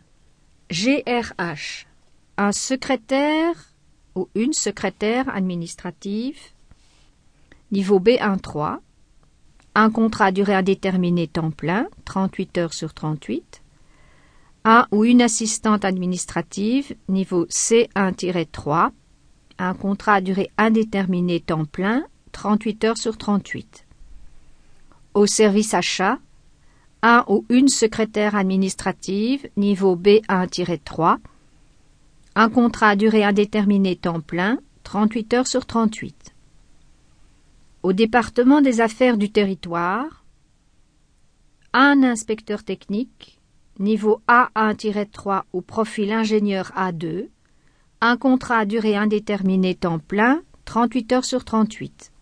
GRH, un secrétaire ou une secrétaire administrative, niveau B1-3, un contrat à durée indéterminée temps plein, 38 heures sur 38, un ou une assistante administrative, niveau C1-3, un contrat à durée indéterminée temps plein, 38 heures sur 38. Au service achat, un ou une secrétaire administrative, niveau B1-3, un contrat à durée indéterminée temps plein, 38 heures sur 38. Au département des affaires du territoire, un inspecteur technique, niveau A1-3 ou profil ingénieur A2, un contrat à durée indéterminée temps plein, 38 heures sur 38.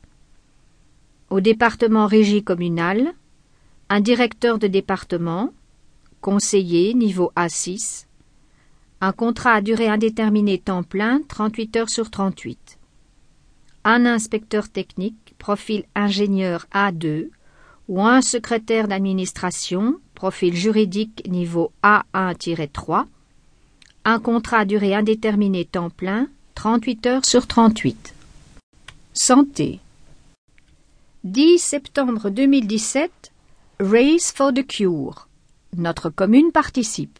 Au département régie communale, un directeur de département, conseiller niveau A6, un contrat à durée indéterminée temps plein, 38 heures sur 38. Un inspecteur technique, profil ingénieur A2, ou un secrétaire d'administration, profil juridique niveau A1-3, un contrat à durée indéterminée temps plein, 38 heures sur 38. Santé. 10 septembre 2017, Race for the Cure. Notre commune participe.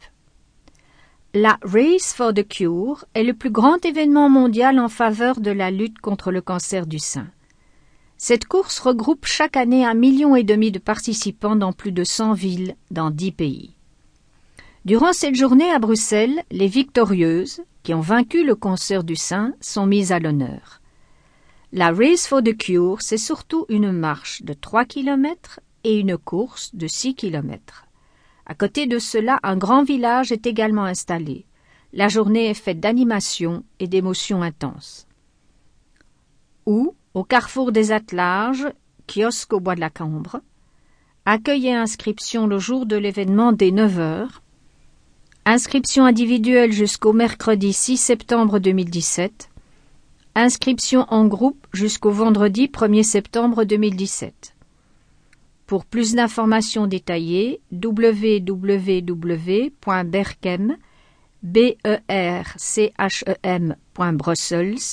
La Race for the Cure est le plus grand événement mondial en faveur de la lutte contre le cancer du sein. Cette course regroupe chaque année 1,5 million de participants dans plus de 100 villes dans 10 pays. Durant cette journée à Bruxelles, les victorieuses, qui ont vaincu le cancer du sein, sont mises à l'honneur. La Race for the Cure, c'est surtout une marche de 3 km et une course de 6 km. À côté de cela, un grand village est également installé. La journée est faite d'animations et d'émotions intenses. Ou, au carrefour des attelages, kiosque au bois de la Cambre, accueil et inscription le jour de l'événement dès 9 heures, inscription individuelle jusqu'au mercredi 6 septembre 2017, inscription en groupe jusqu'au vendredi 1er septembre 2017. Pour plus d'informations détaillées, www.berchem.brussels,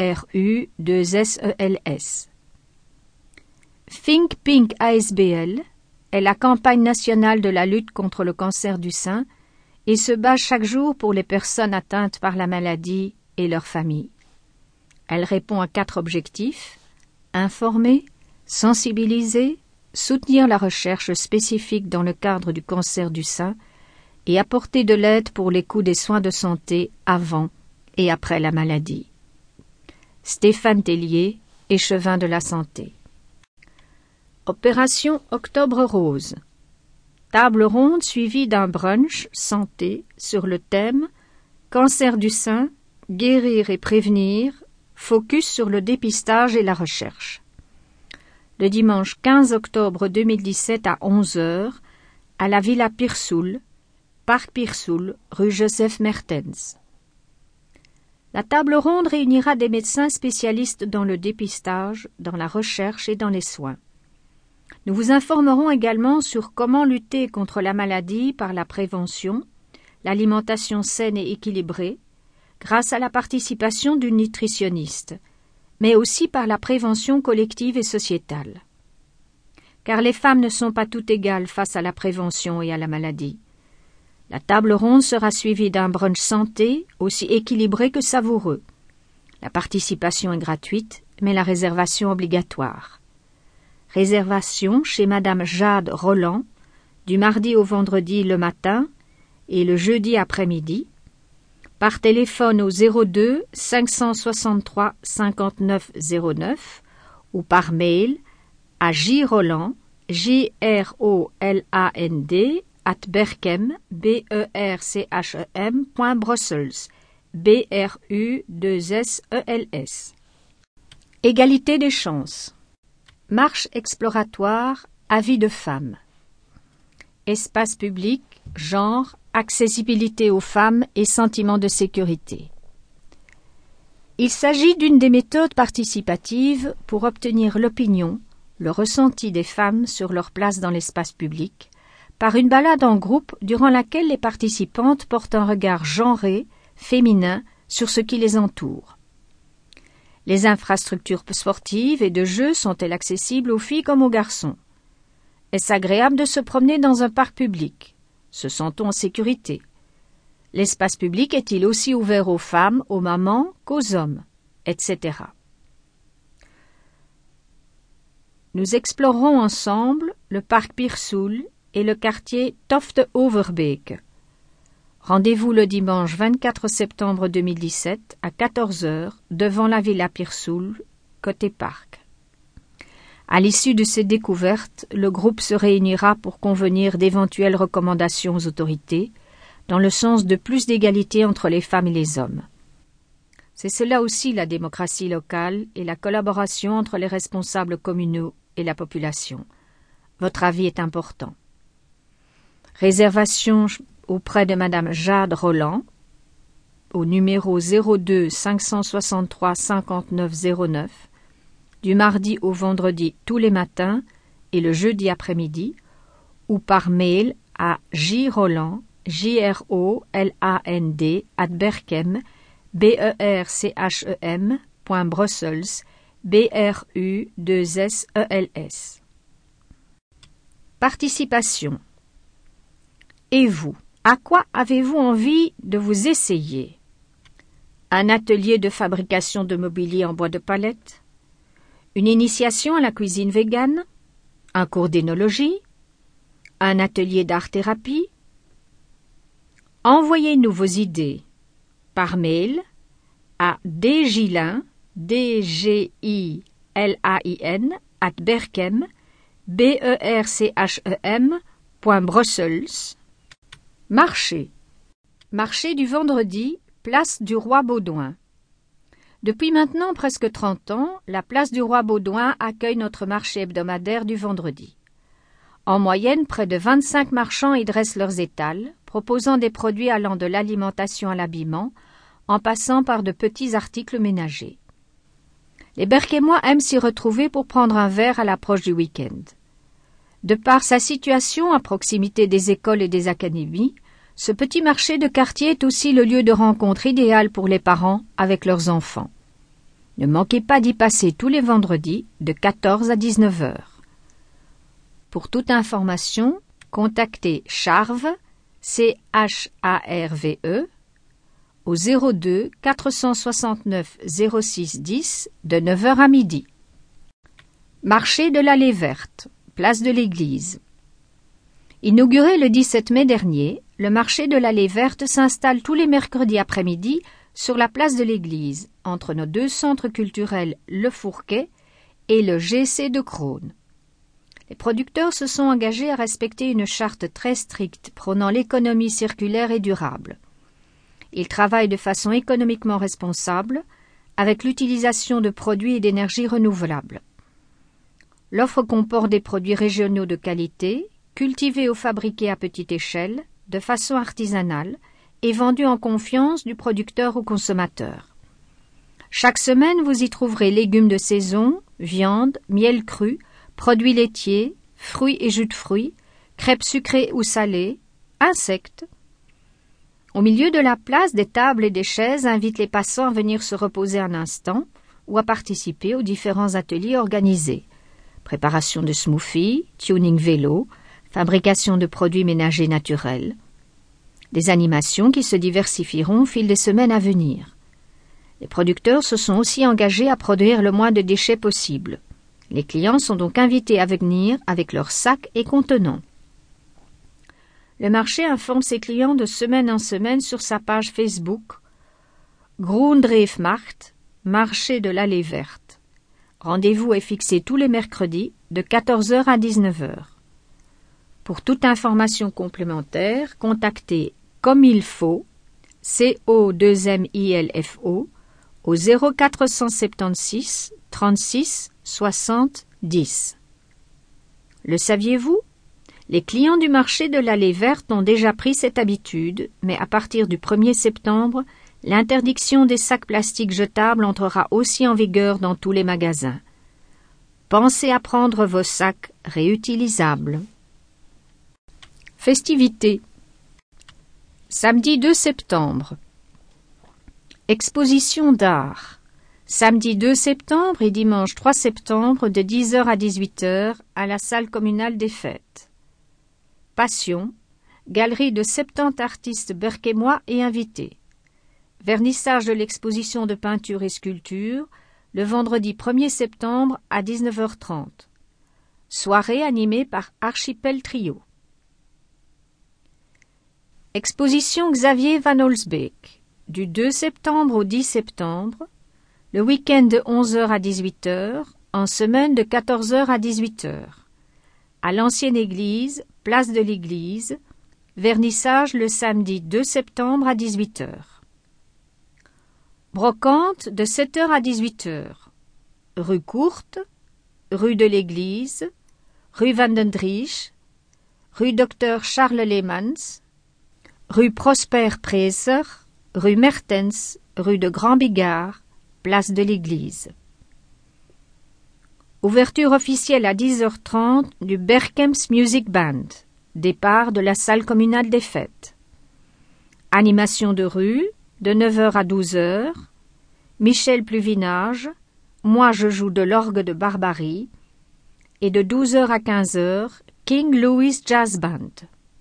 BRU2SELS. Think Pink ASBL est la campagne nationale de la lutte contre le cancer du sein et se bat chaque jour pour les personnes atteintes par la maladie et leurs familles. Elle répond à 4 objectifs: informer, sensibiliser, soutenir la recherche spécifique dans le cadre du cancer du sein et apporter de l'aide pour les coûts des soins de santé avant et après la maladie. Stéphane Tellier, échevin de la santé. Opération Octobre Rose. Table ronde suivie d'un brunch santé sur le thème Cancer du sein, guérir et prévenir, focus sur le dépistage et la recherche. Le dimanche 15 octobre 2017 à 11 h, à la Villa Pirsoul, Parc Pirsoul, rue Joseph Mertens. La table ronde réunira des médecins spécialistes dans le dépistage, dans la recherche et dans les soins. Nous vous informerons également sur comment lutter contre la maladie par la prévention, l'alimentation saine et équilibrée, grâce à la participation d'une nutritionniste, mais aussi par la prévention collective et sociétale. Car les femmes ne sont pas toutes égales face à la prévention et à la maladie. La table ronde sera suivie d'un brunch santé aussi équilibré que savoureux. La participation est gratuite, mais la réservation obligatoire. Réservation chez Madame Jade Roland, du mardi au vendredi le matin et le jeudi après-midi, par téléphone au 02 563 59 09 ou par mail à jroland, JROLAND, @berchem, BERCHEM.brussels, BRU2SELS. Égalité des chances. Marche exploratoire, avis de femmes. Espace public, genre, accessibilité aux femmes et sentiment de sécurité. Il s'agit d'une des méthodes participatives pour obtenir l'opinion, le ressenti des femmes sur leur place dans l'espace public, par une balade en groupe durant laquelle les participantes portent un regard genré, féminin, sur ce qui les entoure. Les infrastructures sportives et de jeux sont-elles accessibles aux filles comme aux garçons? Est-ce agréable de se promener dans un parc public? Se sent-on en sécurité? L'espace public est-il aussi ouvert aux femmes, aux mamans qu'aux hommes, etc. Nous explorerons ensemble le parc Piersoul et le quartier Tofte-Overbeek. Rendez-vous le dimanche 24 septembre 2017 à 14h devant la Villa Piersoul, côté parc. À l'issue de ces découvertes, le groupe se réunira pour convenir d'éventuelles recommandations aux autorités dans le sens de plus d'égalité entre les femmes et les hommes. C'est cela aussi la démocratie locale et la collaboration entre les responsables communaux et la population. Votre avis est important. Réservation auprès de Madame Jade Roland au numéro 02 563 59 09 du mardi au vendredi tous les matins et le jeudi après-midi ou par mail à jroland JROLAND @berchem.brussels BRU2SELS. Participation. Et vous, à quoi avez-vous envie de vous essayer? Un atelier de fabrication de mobilier en bois de palette? Une initiation à la cuisine végane? Un cours d'énologie? Un atelier d'art-thérapie? Envoyez-nous vos idées par mail à dgilin, @berchem, BERCHEM.brussels. Marché. Marché du vendredi, place du Roi Baudouin. Depuis maintenant presque 30 ans, la place du Roi Baudouin accueille notre marché hebdomadaire du vendredi. En moyenne, près de 25 marchands y dressent leurs étals, proposant des produits allant de l'alimentation à l'habillement, en passant par de petits articles ménagers. Les Berchémois aiment s'y retrouver pour prendre un verre à l'approche du week-end. De par sa situation à proximité des écoles et des académies, ce petit marché de quartier est aussi le lieu de rencontre idéal pour les parents avec leurs enfants. Ne manquez pas d'y passer tous les vendredis de 14 à 19 heures. Pour toute information, contactez Charve, CHARVE, au 02 469 06 10 de 9h à midi. Marché de l'Allée Verte, place de l'Église. Inauguré le 17 mai dernier, le marché de l'Allée Verte s'installe tous les mercredis après-midi sur la place de l'Église, entre nos deux centres culturels Le Fourquet et le GC de Crosne. Les producteurs se sont engagés à respecter une charte très stricte prônant l'économie circulaire et durable. Ils travaillent de façon économiquement responsable avec l'utilisation de produits et d'énergie renouvelables. L'offre comporte des produits régionaux de qualité, cultivés ou fabriqués à petite échelle, de façon artisanale et vendus en confiance du producteur au consommateur. Chaque semaine, vous y trouverez légumes de saison, viande, miel cru, produits laitiers, fruits et jus de fruits, crêpes sucrées ou salées, insectes. Au milieu de la place, des tables et des chaises invitent les passants à venir se reposer un instant ou à participer aux différents ateliers organisés. Préparation de smoothies, tuning vélo, fabrication de produits ménagers naturels. Des animations qui se diversifieront au fil des semaines à venir. Les producteurs se sont aussi engagés à produire le moins de déchets possible. Les clients sont donc invités à venir avec leurs sacs et contenants. Le marché informe ses clients de semaine en semaine sur sa page Facebook Groendreefmarkt, marché de l'Allée Verte. Rendez-vous est fixé tous les mercredis de 14h à 19h. Pour toute information complémentaire, contactez Comme il faut, CO2MILFO, au 0476 36 60 10. Le saviez-vous? Les clients du marché de l'Allée Verte ont déjà pris cette habitude, mais à partir du 1er septembre, l'interdiction des sacs plastiques jetables entrera aussi en vigueur dans tous les magasins. Pensez à prendre vos sacs réutilisables. Festivités. Samedi 2 septembre. Exposition d'art. Samedi 2 septembre et dimanche 3 septembre de 10h à 18h à la salle communale des fêtes. Passion, galerie de 70 artistes berquémois et invités. Vernissage de l'exposition de peinture et sculpture le vendredi 1er septembre à 19h30. Soirée animée par Archipel Trio. Exposition Xavier Van Olsbeek du 2 septembre au 10 septembre, le week-end de 11h à 18h, en semaine de 14h à 18h. À l'ancienne église, place de l'église, vernissage le samedi 2 septembre à 18h. Brocante de 7h à 18h. Rue Courte, rue de l'église, rue Van den Driesch, rue Dr Charles Leemans, rue Prosper Preser, rue Mertens, rue de Grand Bigard, place de l'église. Ouverture officielle à 10h30 du Berkhems Music Band, départ de la salle communale des fêtes. Animation de rue, de 9h à 12h, Michel Pluvinage, Moi je joue de l'orgue de Barbarie, et de 12h à 15h, King Louis Jazz Band.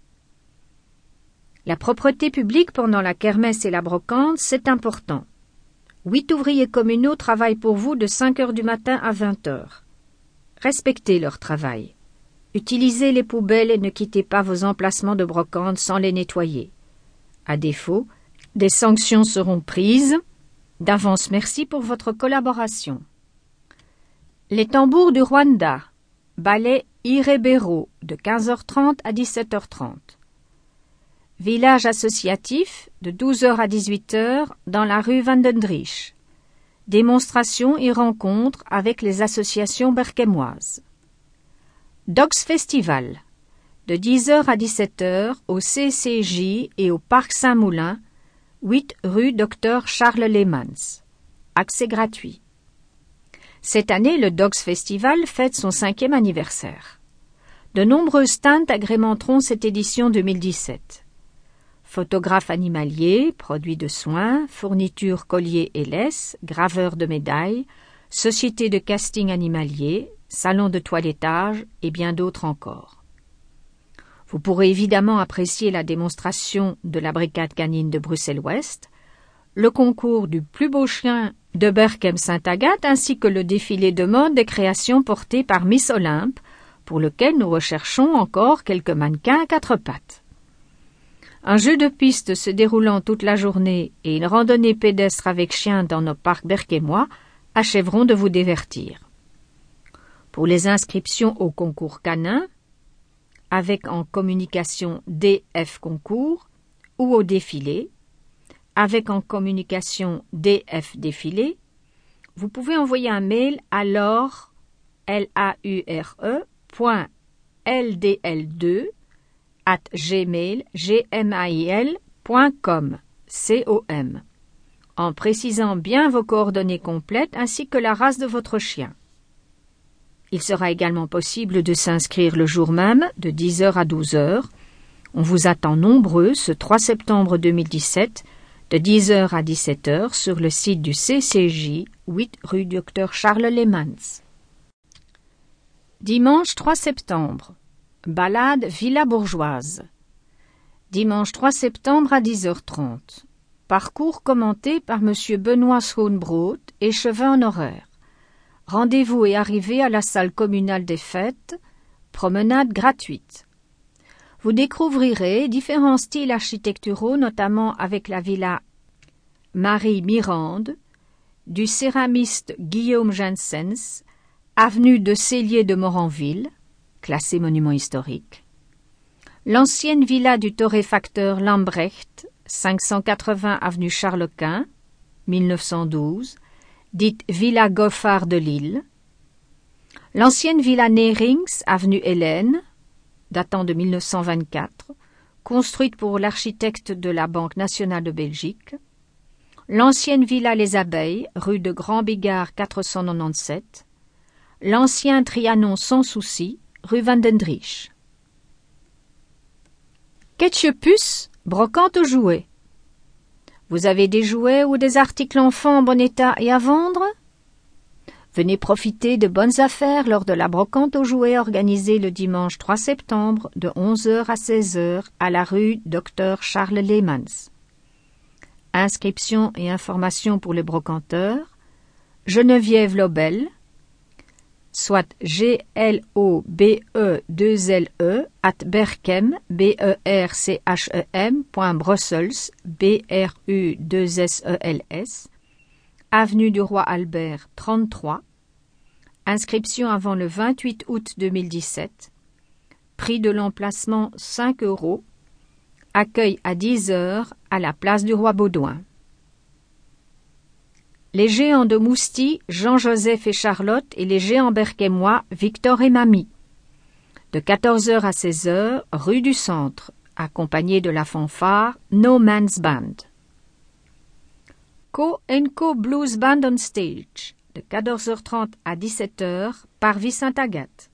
La propreté publique pendant la kermesse et la brocante, c'est important. 8 ouvriers communaux travaillent pour vous de 5h du matin à 20h. Respectez leur travail. Utilisez les poubelles et ne quittez pas vos emplacements de brocante sans les nettoyer. À défaut, des sanctions seront prises. D'avance, merci pour votre collaboration. Les tambours du Rwanda. Ballet Irebero de 15h30 à 17h30. Village associatif de 12h à 18h dans la rue Van den Driesch. Démonstrations et rencontres avec les associations berquémoises. Dogs Festival de 10h à 17h au CCJ et au Parc Saint-Moulin, 8 rue Dr Charles Leemans. Accès gratuit. Cette année, le Dogs Festival fête son 5e anniversaire. De nombreux stands agrémenteront cette édition 2017. Photographes animaliers, produits de soins, fournitures colliers et laisses, graveurs de médailles, sociétés de casting animalier, salons de toilettage et bien d'autres encore. Vous pourrez évidemment apprécier la démonstration de la brigade canine de Bruxelles-Ouest, le concours du plus beau chien de Berkheim-Sainte-Agathe ainsi que le défilé de mode des créations portées par Miss Olympe, pour lequel nous recherchons encore quelques mannequins à 4 pattes. Un jeu de piste se déroulant toute la journée et une randonnée pédestre avec chien dans nos parcs berquémois achèveront de vous divertir. Pour les inscriptions au concours canin, avec en communication DF concours, ou au défilé, avec en communication DF défilé, vous pouvez envoyer un mail à laure, laure.ldl2@gmail.com en précisant bien vos coordonnées complètes ainsi que la race de votre chien. Il sera également possible de s'inscrire le jour même de 10h à 12h. On vous attend nombreux ce 3 septembre 2017 de 10h à 17h sur le site du CCJ, 8 rue Dr Charles Leemans. Dimanche 3 septembre. Balade Villa Bourgeoise. Dimanche 3 septembre à 10h30. Parcours commenté par M. Benoît Schoenbrood, échevin honoraire. Rendez-vous et arrivée à la salle communale des fêtes. Promenade gratuite. Vous découvrirez différents styles architecturaux, notamment avec la villa Marie Mirande, du céramiste Guillaume Jensens, avenue de Cellier de Moranville, classée monument historique. L'ancienne villa du torréfacteur Lambrecht, 580 avenue Charles-Quint, 1912, dite Villa Goffard de Lille. L'ancienne villa Neerings, avenue Hélène, datant de 1924, construite pour l'architecte de la Banque nationale de Belgique, l'ancienne villa Les Abeilles, rue de Grand Bigard 497, l'ancien Trianon Sans Souci, rue Vandendriech. Ketchupus, brocante aux jouets. Vous avez des jouets ou des articles enfants en bon état et à vendre? Venez profiter de bonnes affaires lors de la brocante aux jouets organisée le dimanche 3 septembre de 11h à 16h à la rue Dr Charles Leemans. Inscriptions et informations pour les brocanteurs, Geneviève Lobel, soit GLOBE2LE @berchem BERCHEM.Brussels BRU2SELS, avenue du Roi Albert 33, inscription avant le 28 août 2017, prix de l'emplacement 5 €, accueil à 10h à la place du Roi Baudouin. Les géants de Mousty, Jean-Joseph et Charlotte, et les géants berquemois, Victor et Mamie. De 14h à 16h, rue du Centre, accompagné de la fanfare No Man's Band. Co & Co Blues Band on Stage, de 14h30 à 17h, Parvis Sainte-Agathe.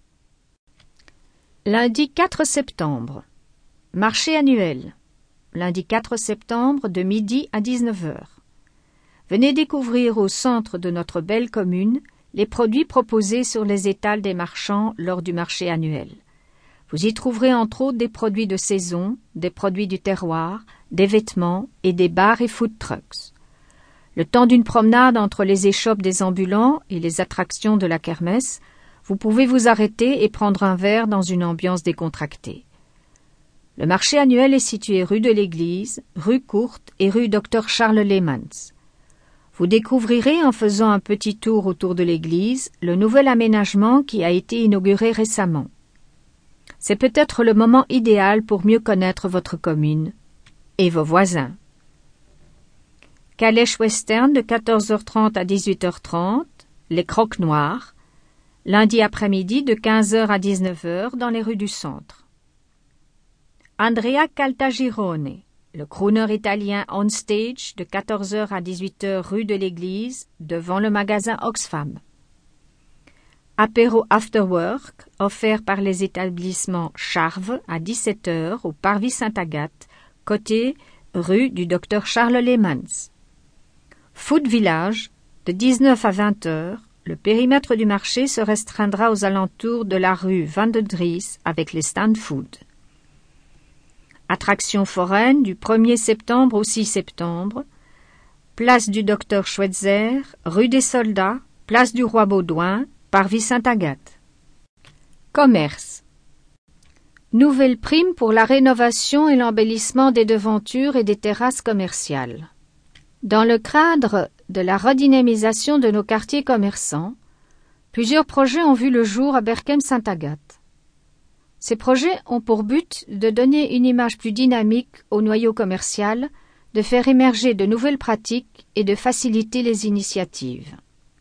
Lundi 4 septembre, marché annuel. Lundi 4 septembre, de midi à 19h. Venez découvrir au centre de notre belle commune les produits proposés sur les étals des marchands lors du marché annuel. Vous y trouverez entre autres des produits de saison, des produits du terroir, des vêtements et des bars et food trucks. Le temps d'une promenade entre les échoppes des ambulants et les attractions de la kermesse, vous pouvez vous arrêter et prendre un verre dans une ambiance décontractée. Le marché annuel est situé rue de l'Église, rue Courte et rue Dr Charles Leemans. Vous découvrirez en faisant un petit tour autour de l'église le nouvel aménagement qui a été inauguré récemment. C'est peut-être le moment idéal pour mieux connaître votre commune et vos voisins. Calèche western de 14h30 à 18h30, les Croques Noirs, lundi après-midi de 15h à 19h dans les rues du centre. Andrea Caltagirone, le crooner italien on stage de 14h à 18h rue de l'Église, devant le magasin Oxfam. Apéro after work, offert par les établissements Charve à 17h au Parvis Sainte-Agathe, côté rue du Dr Charles Leemans. Food Village, de 19 à 20h, le périmètre du marché se restreindra aux alentours de la rue Vandendriech avec les stand food. Attraction foraine du 1er septembre au 6 septembre, place du Docteur Schweitzer, rue des Soldats, place du Roi Baudouin, Parvis Sainte-Agathe. Commerce. Nouvelle prime pour la rénovation et l'embellissement des devantures et des terrasses commerciales. Dans le cadre de la redynamisation de nos quartiers commerçants, plusieurs projets ont vu le jour à Berchem-Sainte-Agathe. Ces projets ont pour but de donner une image plus dynamique au noyau commercial, de faire émerger de nouvelles pratiques et de faciliter les initiatives.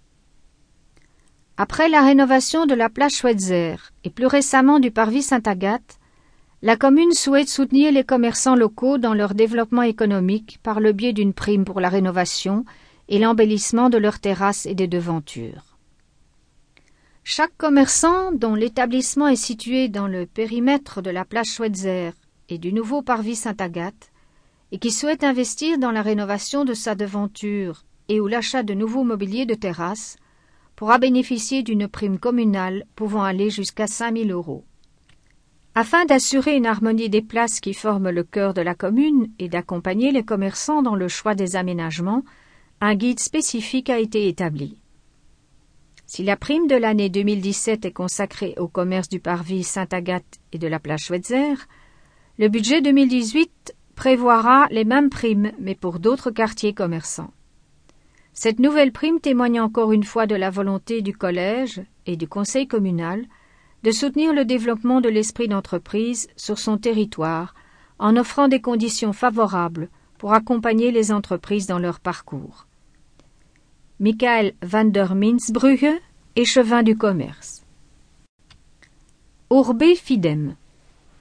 Après la rénovation de la place Schweitzer et plus récemment du Parvis Sainte-Agathe, la commune souhaite soutenir les commerçants locaux dans leur développement économique par le biais d'une prime pour la rénovation et l'embellissement de leurs terrasses et des devantures. Chaque commerçant dont l'établissement est situé dans le périmètre de la place Schweitzer et du nouveau Parvis Sainte-Agathe et qui souhaite investir dans la rénovation de sa devanture et ou l'achat de nouveaux mobiliers de terrasse pourra bénéficier d'une prime communale pouvant aller jusqu'à 5 000 €. Afin d'assurer une harmonie des places qui forment le cœur de la commune et d'accompagner les commerçants dans le choix des aménagements, un guide spécifique a été établi. Si la prime de l'année 2017 est consacrée au commerce du Parvis Sainte-Agathe et de la place Schweitzer, le budget 2018 prévoira les mêmes primes, mais pour d'autres quartiers commerçants. Cette nouvelle prime témoigne encore une fois de la volonté du collège et du conseil communal de soutenir le développement de l'esprit d'entreprise sur son territoire en offrant des conditions favorables pour accompagner les entreprises dans leur parcours. Michael van der Minsbrugge, échevin du commerce. Urbe Fidem.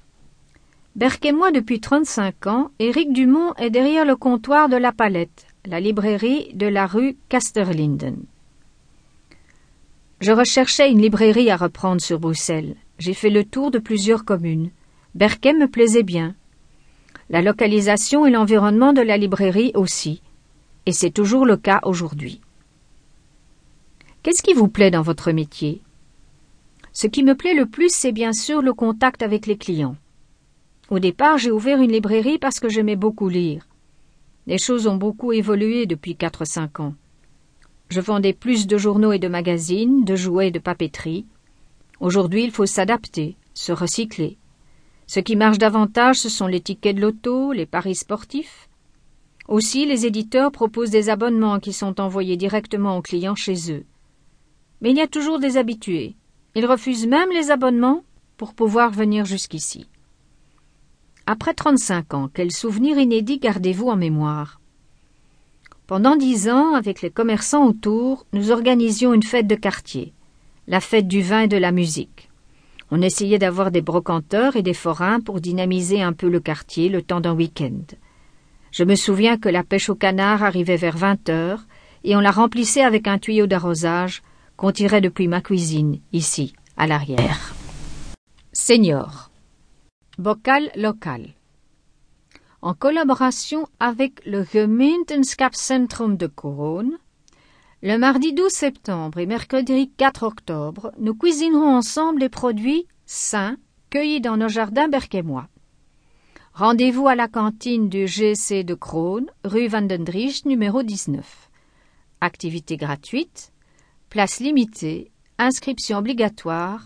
Berquémois depuis 35 ans, Éric Dumont est derrière le comptoir de La Palette, la librairie de la rue Kasterlinden. Je recherchais une librairie à reprendre sur Bruxelles. J'ai fait le tour de plusieurs communes. Berkem me plaisait bien. La localisation et l'environnement de la librairie aussi. Et c'est toujours le cas aujourd'hui. Qu'est-ce qui vous plaît dans votre métier? Ce qui me plaît le plus, c'est bien sûr le contact avec les clients. Au départ, j'ai ouvert une librairie parce que j'aimais beaucoup lire. Les choses ont beaucoup évolué depuis 4-5 ans. Je vendais plus de journaux et de magazines, de jouets et de papeterie. Aujourd'hui, il faut s'adapter, se recycler. Ce qui marche davantage, ce sont les tickets de loto, les paris sportifs. Aussi, les éditeurs proposent des abonnements qui sont envoyés directement aux clients chez eux. Mais il y a toujours des habitués. Ils refusent même les abonnements pour pouvoir venir jusqu'ici. Après 35 ans, quel souvenir inédit gardez-vous en mémoire? Pendant 10 ans, avec les commerçants autour, nous organisions une fête de quartier, la fête du vin et de la musique. On essayait d'avoir des brocanteurs et des forains pour dynamiser un peu le quartier le temps d'un week-end. Je me souviens que la pêche au canard arrivait vers 20 heures et on la remplissait avec un tuyau d'arrosage qu'on tirait depuis ma cuisine, ici, à l'arrière. Senior. Bocal local. En collaboration avec le Gemeenschapscentrum de Coroon, le mardi 12 septembre et mercredi 4 octobre, nous cuisinerons ensemble les produits sains cueillis dans nos jardins berquémois. Rendez-vous à la cantine du GC de Kroon, rue Van den Driesch, numéro 19. Activité gratuite, place limitée, inscription obligatoire.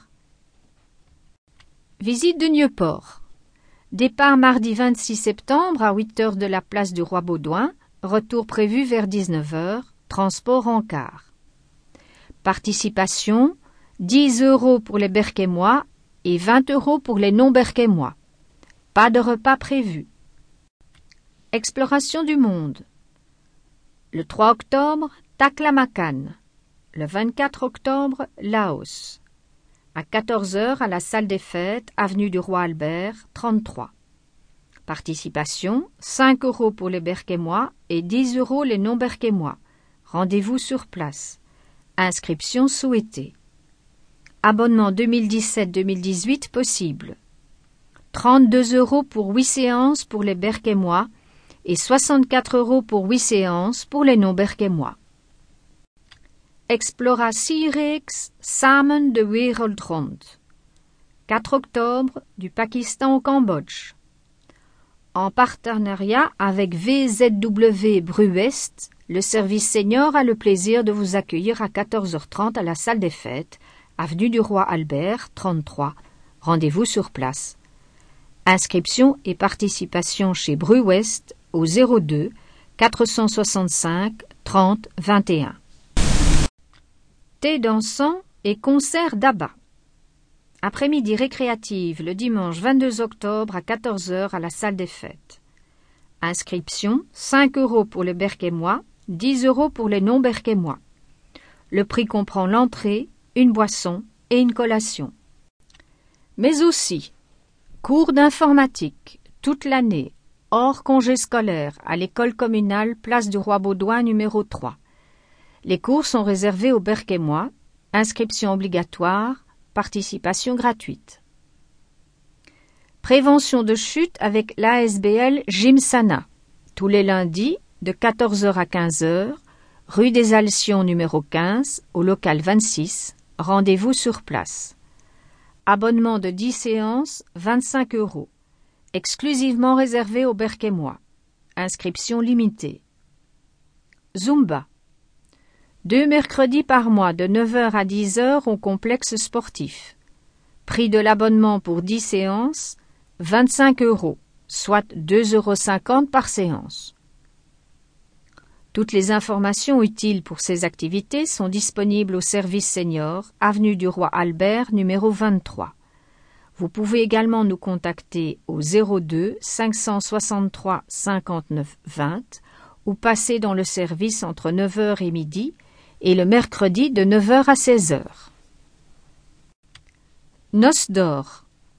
Visite de Nieuport. Départ mardi 26 septembre à 8 heures de la place du Roi Baudouin, retour prévu vers 19 heures, transport en car. Participation, 10 € pour les berquémois et 20 € pour les non-berquémois. Pas de repas prévu. Exploration du monde. Le 3 octobre, Taklamakan. Le 24 octobre, Laos. À 14 heures à la salle des fêtes, avenue du Roi Albert, 33. Participation, 5 € pour les berquémois et 10 € les non-berquémois. Rendez-vous sur place. Inscription souhaitée. Abonnement 2017-2018 possible. 32 € pour 8 séances pour les berquémois et 64 € pour 8 séances pour les non-berquémois. Exploratiereeks samen de wereld rond. 4 octobre, du Pakistan au Cambodge. En partenariat avec VZW Bruwest, le service senior a le plaisir de vous accueillir à 14h30 à la salle des fêtes, avenue du Roi Albert, 33. Rendez-vous sur place. Inscription et participation chez Bruwest au 02 465 30 21. Thé dansant et concert d'ABBA. Après-midi récréative le dimanche 22 octobre à 14 heures à la salle des fêtes. Inscription, 5 € pour les berquémois, 10 € pour les non-berquémois. Le prix comprend l'entrée, une boisson et une collation. Mais aussi, cours d'informatique, toute l'année, hors congé scolaire, à l'école communale Place du Roi Baudouin numéro 3. Les cours sont réservés aux berquémois, inscription obligatoire, participation gratuite. Prévention de chute avec l'ASBL Gymsana, tous les lundis de 14 h à 15 h, rue des Alcions numéro 15, au local 26, rendez-vous sur place. Abonnement de 10 séances, 25 €, exclusivement réservé aux berquémois. Inscription limitée. Zumba. 2 mercredis par mois de 9 h à 10 h au complexe sportif. Prix de l'abonnement pour 10 séances, 25 €, soit 2,50 € par séance. Toutes les informations utiles pour ces activités sont disponibles au service senior, avenue du Roi Albert, numéro 23. Vous pouvez également nous contacter au 02 563 59 20 ou passer dans le service entre 9 h et midi et le mercredi de 9 h à 16 h. Noces d'or.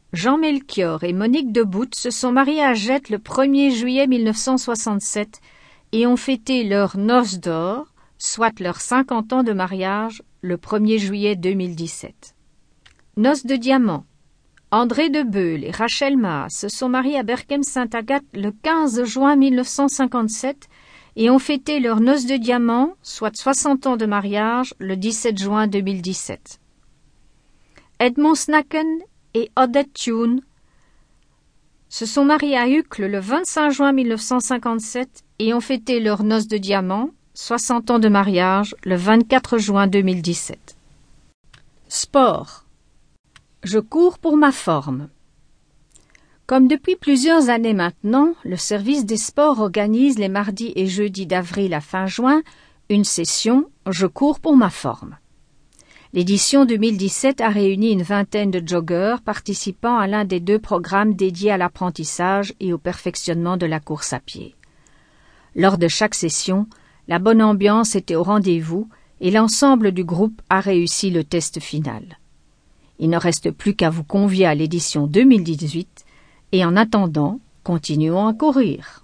Jean Melchior et Monique Debout se sont mariés à Jette le 1er juillet 1967 et ont fêté leur noces d'or, soit leurs 50 ans de mariage, le 1er juillet 2017. Noces de diamant. André Debeul et Rachel Maas se sont mariés à Berchem-Sainte-Agathe le 15 juin 1957 et ont fêté leurs noces de diamant, soit 60 ans de mariage, le 17 juin 2017. Edmond Snacken et Odette Thune se sont mariés à Uccle le 25 juin 1957 et ont fêté leurs noces de diamant, 60 ans de mariage, le 24 juin 2017. Sport. Je cours pour ma forme. Comme depuis plusieurs années maintenant, le service des sports organise les mardis et jeudis d'avril à fin juin une session « Je cours pour ma forme ». L'édition 2017 a réuni une vingtaine de joggeurs participant à l'un des 2 programmes dédiés à l'apprentissage et au perfectionnement de la course à pied. Lors de chaque session, la bonne ambiance était au rendez-vous et l'ensemble du groupe a réussi le test final. Il ne reste plus qu'à vous convier à l'édition 2018 et en attendant, continuons à courir.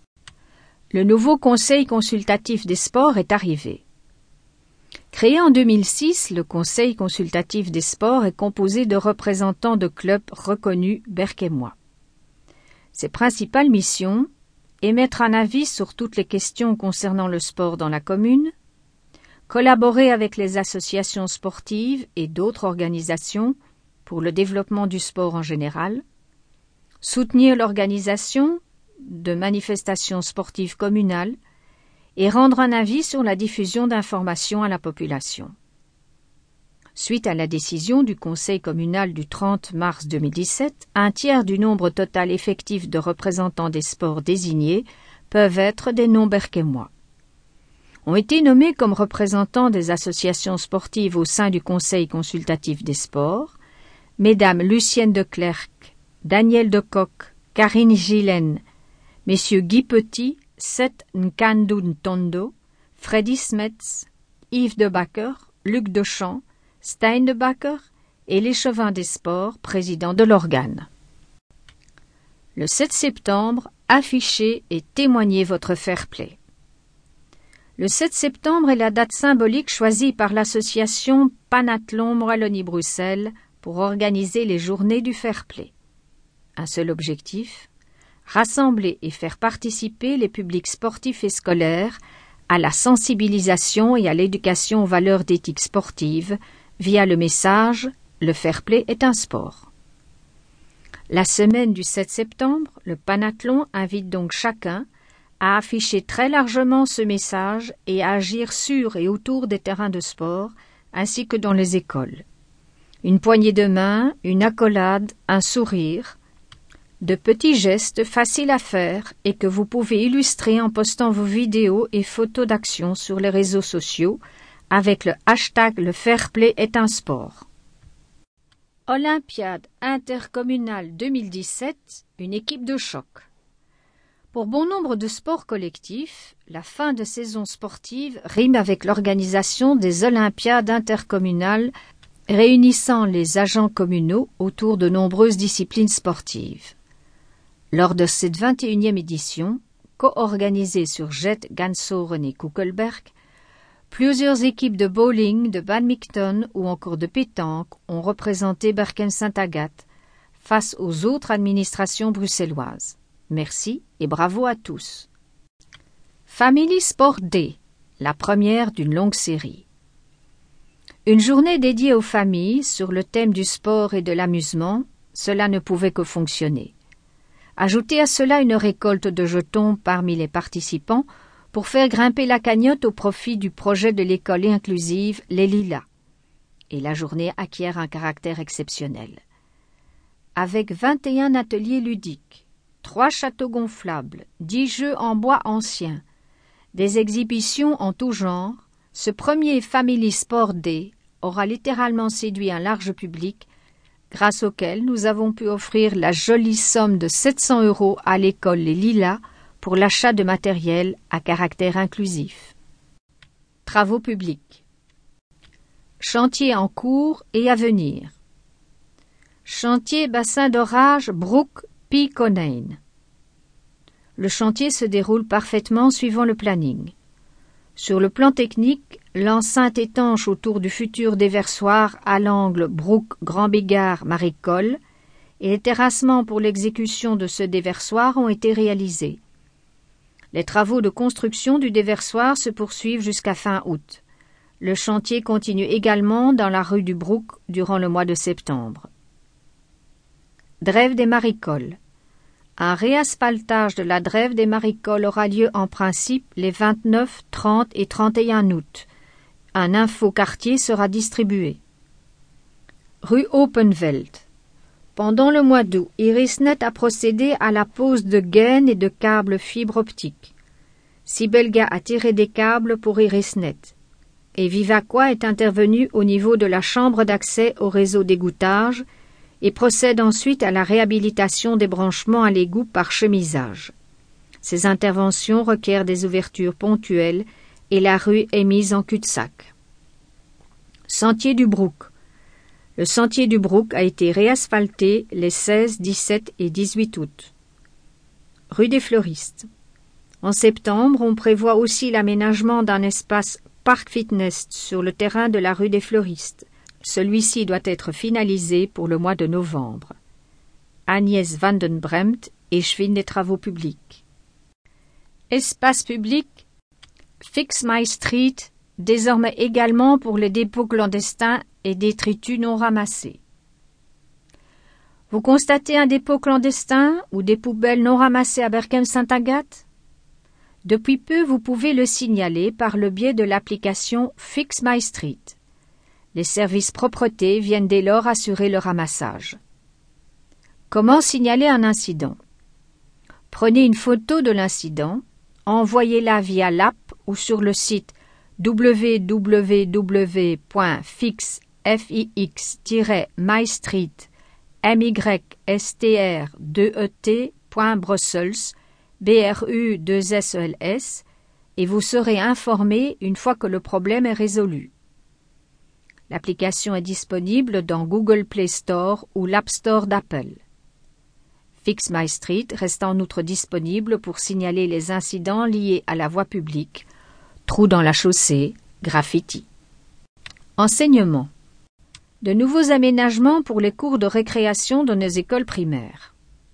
Le nouveau Conseil consultatif des sports est arrivé. Créé en 2006, le Conseil consultatif des sports est composé de représentants de clubs reconnus berquémois. Ses principales missions: émettre un avis sur toutes les questions concernant le sport dans la commune, collaborer avec les associations sportives et d'autres organisations pour le développement du sport en général, soutenir l'organisation de manifestations sportives communales et rendre un avis sur la diffusion d'informations à la population. Suite à la décision du Conseil communal du 30 mars 2017, un tiers du nombre total effectif de représentants des sports désignés peuvent être des non-berquémois. Ont été nommés comme représentants des associations sportives au sein du Conseil consultatif des sports Mesdames Lucienne de Clercq, Daniel de Coq, Karine Gillen, Messieurs Guy Petit, Seth Nkandou Tondo, Freddy Smets, Yves de Backer, Luc Dechamps, Stein de Backer et l'échevin des sports, président de l'organe. Le 7 septembre, affichez et témoignez votre fair-play. Le 7 septembre est la date symbolique choisie par l'association Panathlon Wallonie-Bruxelles pour organiser les journées du fair-play. Un seul objectif: rassembler et faire participer les publics sportifs et scolaires à la sensibilisation et à l'éducation aux valeurs d'éthique sportive via le message « Le fair-play est un sport ». La semaine du 7 septembre, le Panathlon invite donc chacun à afficher très largement ce message et à agir sur et autour des terrains de sport ainsi que dans les écoles. Une poignée de main, une accolade, un sourire, de petits gestes faciles à faire et que vous pouvez illustrer en postant vos vidéos et photos d'action sur les réseaux sociaux avec le hashtag « Le fair-play est un sport ». Olympiade intercommunale 2017, une équipe de choc. Pour bon nombre de sports collectifs, la fin de saison sportive rime avec l'organisation des Olympiades intercommunales réunissant les agents communaux autour de nombreuses disciplines sportives. Lors de cette 21e édition, co-organisée sur Jette, Gansoren et Kuckelberg, plusieurs équipes de bowling, de badminton ou encore de pétanque ont représenté Berchem-Sainte-Agathe face aux autres administrations bruxelloises. Merci et bravo à tous. Family Sport Day, la première d'une longue série. Une journée dédiée aux familles sur le thème du sport et de l'amusement, cela ne pouvait que fonctionner. Ajoutez à cela une récolte de jetons parmi les participants pour faire grimper la cagnotte au profit du projet de l'école inclusive Les Lilas. Et la journée acquiert un caractère exceptionnel. Avec 21 ateliers ludiques, 3 châteaux gonflables, 10 jeux en bois anciens, des exhibitions en tout genre, ce premier Family Sport Day aura littéralement séduit un large public, grâce auquel nous avons pu offrir la jolie somme de 700 € à l'école Les Lilas pour l'achat de matériel à caractère inclusif. Travaux publics. Chantiers en cours et à venir. Chantier bassin d'orage Brook-Peaconane. Le chantier se déroule parfaitement suivant le planning. Sur le plan technique, l'enceinte étanche autour du futur déversoir à l'angle Brook-Grand-Bigard-Maricolle et les terrassements pour l'exécution de ce déversoir ont été réalisés. Les travaux de construction du déversoir se poursuivent jusqu'à fin août. Le chantier continue également dans la rue du Brook durant le mois de septembre. Drève des Maricoles. Un réasphaltage de la Drève des Maricoles aura lieu en principe les 29, 30 et 31 août. Un info-quartier sera distribué. Rue Openveld. Pendant le mois d'août, Irisnet a procédé à la pose de gaines et de câbles fibre optique. Sibelga a tiré des câbles pour Irisnet. Et Vivaqua est intervenu au niveau de la chambre d'accès au réseau d'égouttage et procède ensuite à la réhabilitation des branchements à l'égout par chemisage. Ces interventions requièrent des ouvertures ponctuelles et la rue est mise en cul-de-sac. Sentier du Brook. Le sentier du Brook a été réasphalté les 16, 17 et 18 août. Rue des Fleuristes. En septembre, on prévoit aussi l'aménagement d'un espace Parc Fitness sur le terrain de la rue des Fleuristes. Celui-ci doit être finalisé pour le mois de novembre. Agnès van den Bremt, échevine des travaux publics. Espace public, Fix My Street, désormais également pour les dépôts clandestins et détritus non ramassés. Vous constatez un dépôt clandestin ou des poubelles non ramassées à Berchem-Sainte-Agathe? Depuis peu, vous pouvez le signaler par le biais de l'application Fix My Street. Les services propreté viennent dès lors assurer le ramassage. Comment signaler un incident? Prenez une photo de l'incident, envoyez-la via l'app ou sur le site www.fixfix-mystreet.brussels et vous serez informé une fois que le problème est résolu. L'application est disponible dans Google Play Store ou l'App Store d'Apple. Fix My Street reste en outre disponible pour signaler les incidents liés à la voie publique, trous dans la chaussée, graffiti. Enseignement. De nouveaux aménagements pour les cours de récréation de nos écoles primaires.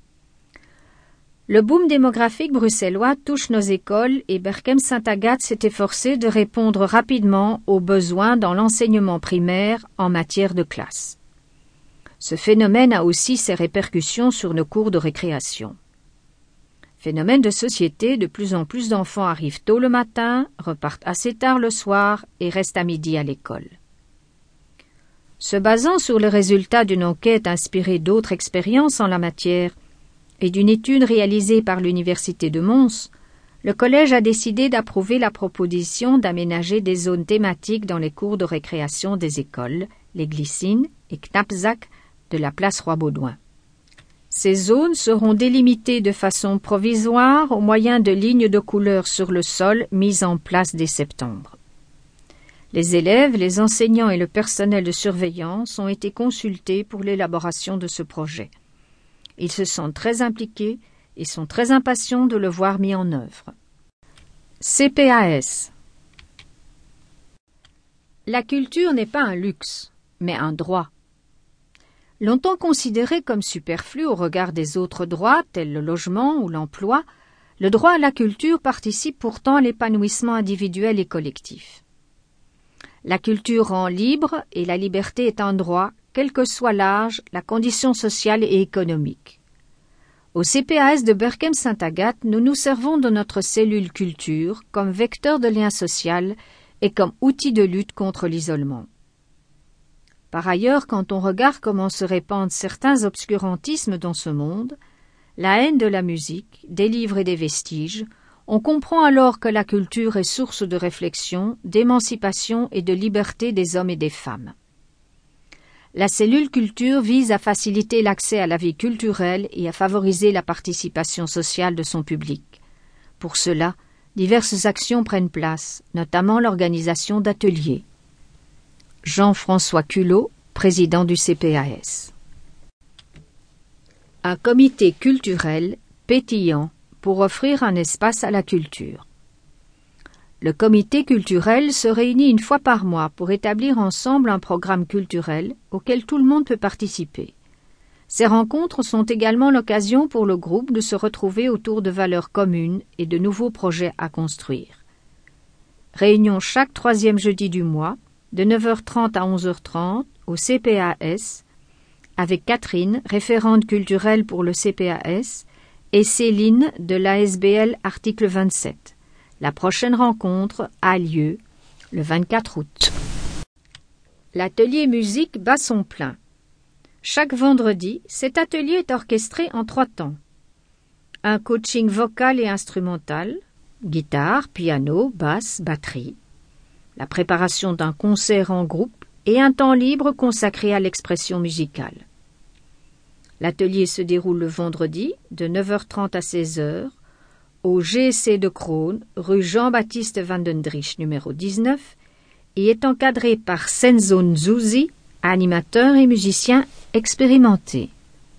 Le boom démographique bruxellois touche nos écoles et Berchem-Sainte-Agathe s'est efforcé de répondre rapidement aux besoins dans l'enseignement primaire en matière de classe. Ce phénomène a aussi ses répercussions sur nos cours de récréation. Phénomène de société, de plus en plus d'enfants arrivent tôt le matin, repartent assez tard le soir et restent à midi à l'école. Se basant sur les résultats d'une enquête inspirée d'autres expériences en la matière, et d'une étude réalisée par l'Université de Mons, le collège a décidé d'approuver la proposition d'aménager des zones thématiques dans les cours de récréation des écoles, les Glycines et Knapsack de la place Roi-Baudouin. Ces zones seront délimitées de façon provisoire au moyen de lignes de couleur sur le sol mises en place dès septembre. Les élèves, les enseignants et le personnel de surveillance ont été consultés pour l'élaboration de ce projet. Ils se sentent très impliqués et sont très impatients de le voir mis en œuvre. CPAS. La culture n'est pas un luxe, mais un droit. Longtemps considéré comme superflu au regard des autres droits, tels le logement ou l'emploi, le droit à la culture participe pourtant à l'épanouissement individuel et collectif. La culture rend libre et la liberté est un droit, quel que soit l'âge, la condition sociale et économique. Au CPAS de Berchem-Sainte-Agathe, nous nous servons de notre cellule culture comme vecteur de lien social et comme outil de lutte contre l'isolement. Par ailleurs, quand on regarde comment se répandent certains obscurantismes dans ce monde, la haine de la musique, des livres et des vestiges, on comprend alors que la culture est source de réflexion, d'émancipation et de liberté des hommes et des femmes. La cellule culture vise à faciliter l'accès à la vie culturelle et à favoriser la participation sociale de son public. Pour cela, diverses actions prennent place, notamment l'organisation d'ateliers. Jean-François Culot, président du CPAS. Un comité culturel pétillant pour offrir un espace à la culture. Le comité culturel se réunit une fois par mois pour établir ensemble un programme culturel auquel tout le monde peut participer. Ces rencontres sont également l'occasion pour le groupe de se retrouver autour de valeurs communes et de nouveaux projets à construire. Réunion chaque 3e jeudi du mois, de 9h30 à 11h30 au CPAS, avec Catherine, référente culturelle pour le CPAS, et Céline de l'ASBL article 27. La prochaine rencontre a lieu le 24 août. L'atelier musique bat son plein. Chaque vendredi, cet atelier est orchestré en 3 temps. Un coaching vocal et instrumental, guitare, piano, basse, batterie. La préparation d'un concert en groupe et un temps libre consacré à l'expression musicale. L'atelier se déroule le vendredi de 9h30 à 16h au GSC de Kroon, rue Jean-Baptiste Vandendriech, numéro 19, et est encadré par Senzo Nzuzi, animateur et musicien expérimenté.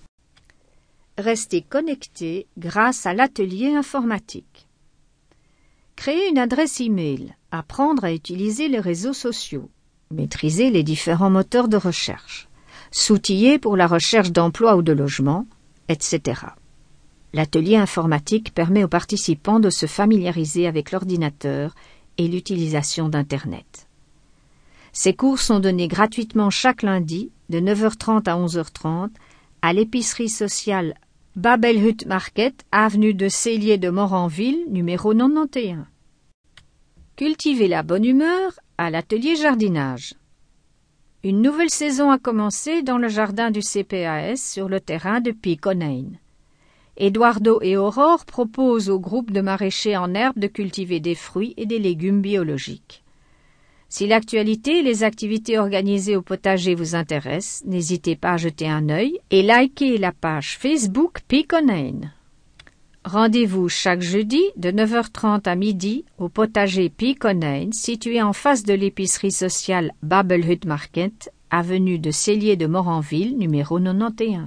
Restez connectés grâce à l'atelier informatique. Créer une adresse e-mail, apprendre à utiliser les réseaux sociaux, maîtriser les différents moteurs de recherche, s'outiller pour la recherche d'emploi ou de logement, etc. L'atelier informatique permet aux participants de se familiariser avec l'ordinateur et l'utilisation d'Internet. Ces cours sont donnés gratuitement chaque lundi de 9h30 à 11h30 à l'épicerie sociale Babelhut Market, avenue de Célier de Moranville, numéro 91. Cultivez la bonne humeur à l'atelier jardinage. Une nouvelle saison a commencé dans le jardin du CPAS sur le terrain de Piconain. Eduardo et Aurore proposent au groupe de maraîchers en herbe de cultiver des fruits et des légumes biologiques. Si l'actualité et les activités organisées au potager vous intéressent, n'hésitez pas à jeter un œil et likez la page Facebook Piconain. Rendez-vous chaque jeudi de 9h30 à midi au potager Piconain, situé en face de l'épicerie sociale Babelhut Market, avenue de Célier de Moranville, numéro 91.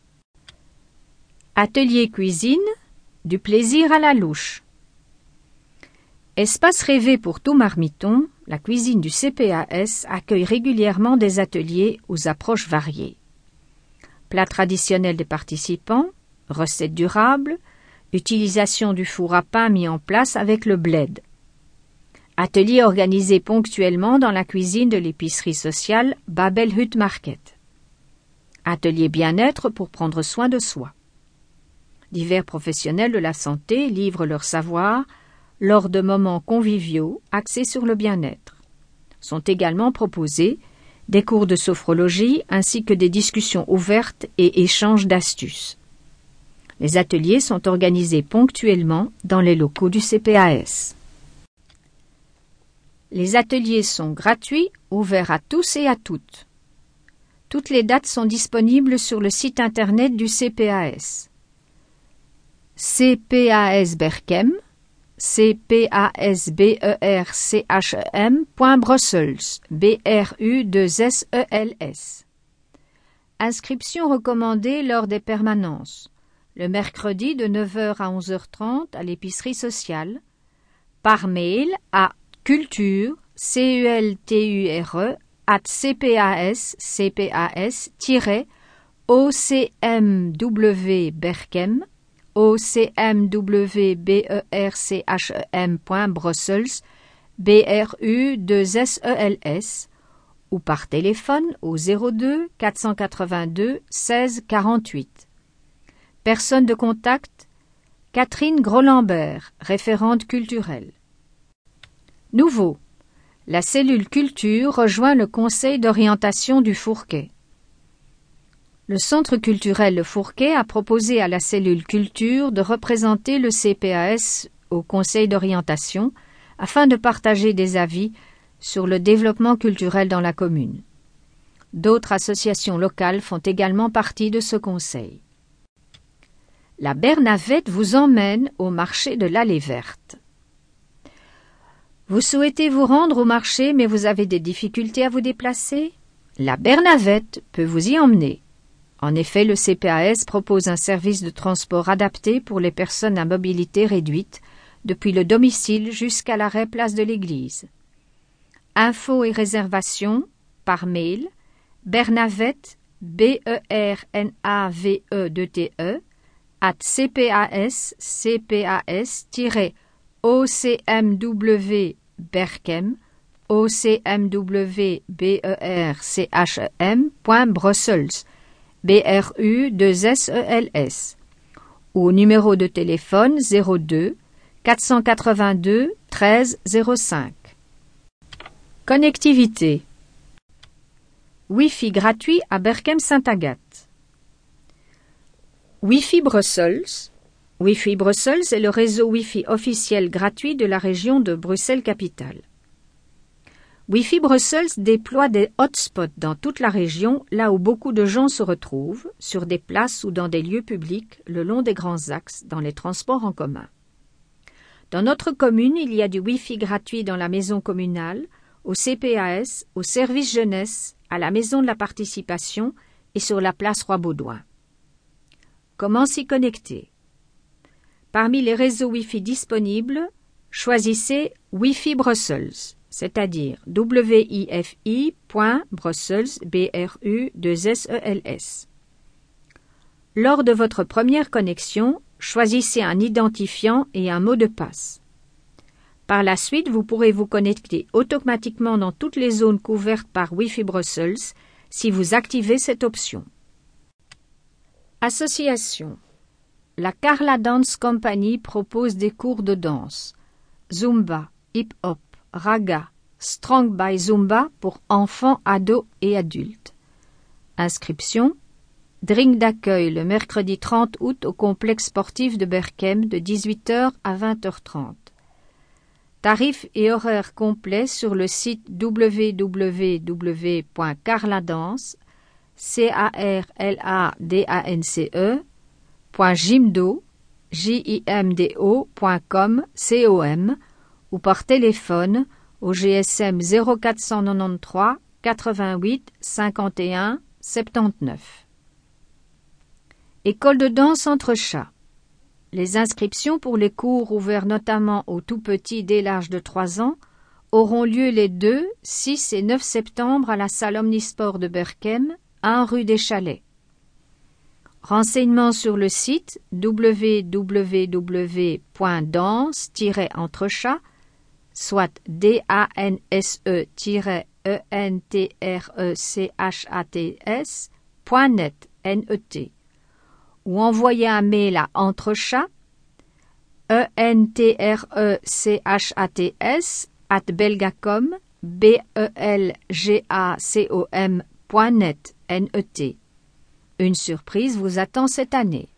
Atelier cuisine, du plaisir à la louche. Espace rêvé pour tout marmiton, la cuisine du CPAS accueille régulièrement des ateliers aux approches variées. Plats traditionnels des participants, recettes durables, utilisation du four à pain mis en place avec le bled. Atelier organisé ponctuellement dans la cuisine de l'épicerie sociale Babelhut Market. Atelier bien-être pour prendre soin de soi. Divers professionnels de la santé livrent leur savoir lors de moments conviviaux axés sur le bien-être. Sont également proposés des cours de sophrologie ainsi que des discussions ouvertes et échanges d'astuces. Les ateliers sont organisés ponctuellement dans les locaux du CPAS. Les ateliers sont gratuits, ouverts à tous et à toutes. Toutes les dates sont disponibles sur le site internet du CPAS. CPAS Berchem, CPASBERCHEM.Brussels, BRU2SELS. Inscription recommandée lors des permanences. Le mercredi de 9h à 11h30 à l'épicerie sociale, par mail à culture@cpas-ocmw-berchem ocmwberchem.Brussels, BRU2SELS, ou par téléphone au 02 482 16 48. Personne de contact, Catherine Grolambert, référente culturelle. Nouveau, la cellule culture rejoint le conseil d'orientation du Fourquet. Le Centre culturel Le Fourquet a proposé à la cellule culture de représenter le CPAS au conseil d'orientation afin de partager des avis sur le développement culturel dans la commune. D'autres associations locales font également partie de ce conseil. La Bernavette vous emmène au marché de l'Allée Verte. Vous souhaitez vous rendre au marché mais vous avez des difficultés à vous déplacer? La Bernavette peut vous y emmener. En effet, le CPAS propose un service de transport adapté pour les personnes à mobilité réduite, depuis le domicile jusqu'à l'arrêt place de l'église. Infos et réservations par mail Bernavette BERNAVE2TE @cpas-ocmw Berchem ocmwberchem.brussels BRU2SELS ou numéro de téléphone 02 482 13 05. Connectivité. Wi-Fi gratuit à Berchem-Saint-Agathe. Wi-Fi Brussels. Wi-Fi Brussels est le réseau Wi-Fi officiel gratuit de la région de Bruxelles-Capitale. Wi-Fi Brussels déploie des hotspots dans toute la région, là où beaucoup de gens se retrouvent, sur des places ou dans des lieux publics, le long des grands axes, dans les transports en commun. Dans notre commune, il y a du Wi-Fi gratuit dans la maison communale, au CPAS, au service jeunesse, à la maison de la participation et sur la place Roi-Baudouin. Comment s'y connecter? Parmi les réseaux Wi-Fi disponibles, choisissez Wi-Fi Brussels, c'est-à-dire wifi.brussels, BRU2SELS. Lors de votre première connexion, choisissez un identifiant et un mot de passe. Par la suite, vous pourrez vous connecter automatiquement dans toutes les zones couvertes par Wi-Fi Brussels si vous activez cette option. Association. La Carla Dance Company propose des cours de danse, Zumba, hip-hop, raga, Strong by Zumba pour enfants, ados et adultes. Inscription. Drink d'accueil le mercredi 30 août au complexe sportif de Berchem de 18h à 20h30. Tarifs et horaires complets sur le site www.carladance.gymdo.com ou par téléphone au GSM 0493 88 51 79. École de danse entre chats. Les inscriptions pour les cours ouverts notamment aux tout-petits dès l'âge de 3 ans auront lieu les 2, 6 et 9 septembre à la salle Omnisport de Berchem, 1 rue des Chalets. Renseignements sur le site www.danse-entrechats, soit danse-entrecchats.net, net, ou envoyer un mail à entrechats, entrechats@belgacom, belgacom.net, net. Une surprise vous attend cette année.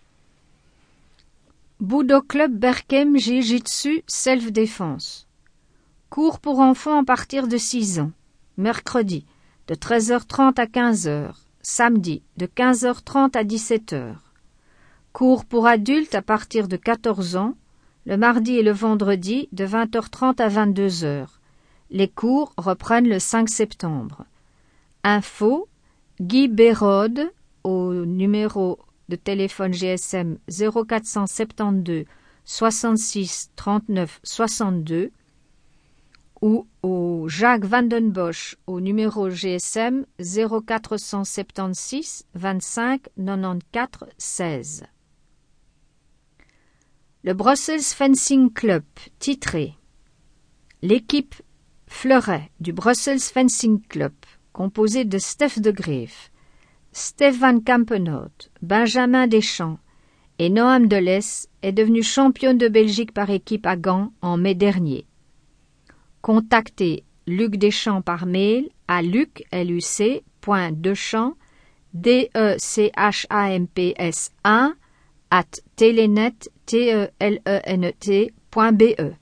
Budo Club Berchem Jiu-Jitsu Self-Défense. Cours pour enfants à partir de 6 ans. Mercredi, de 13h30 à 15h. Samedi, de 15h30 à 17h. Cours pour adultes à partir de 14 ans, le mardi et le vendredi, de 20h30 à 22h. Les cours reprennent le 5 septembre. Info, Guy Bérode, au numéro de téléphone GSM 0472 66 39 62 ou au Jacques Vandenbosch au numéro GSM 0476 25 94 16. Le Brussels Fencing Club, titré. L'équipe Fleuret du Brussels Fencing Club, composée de Steph de Greef, Steph Van Kampenhout, Benjamin Deschamps et Noam Delès, est devenue championne de Belgique par équipe à Gand en mai dernier. Contactez Luc Deschamps par mail à luc.dechamps, DECHAMPS1@telenet.be.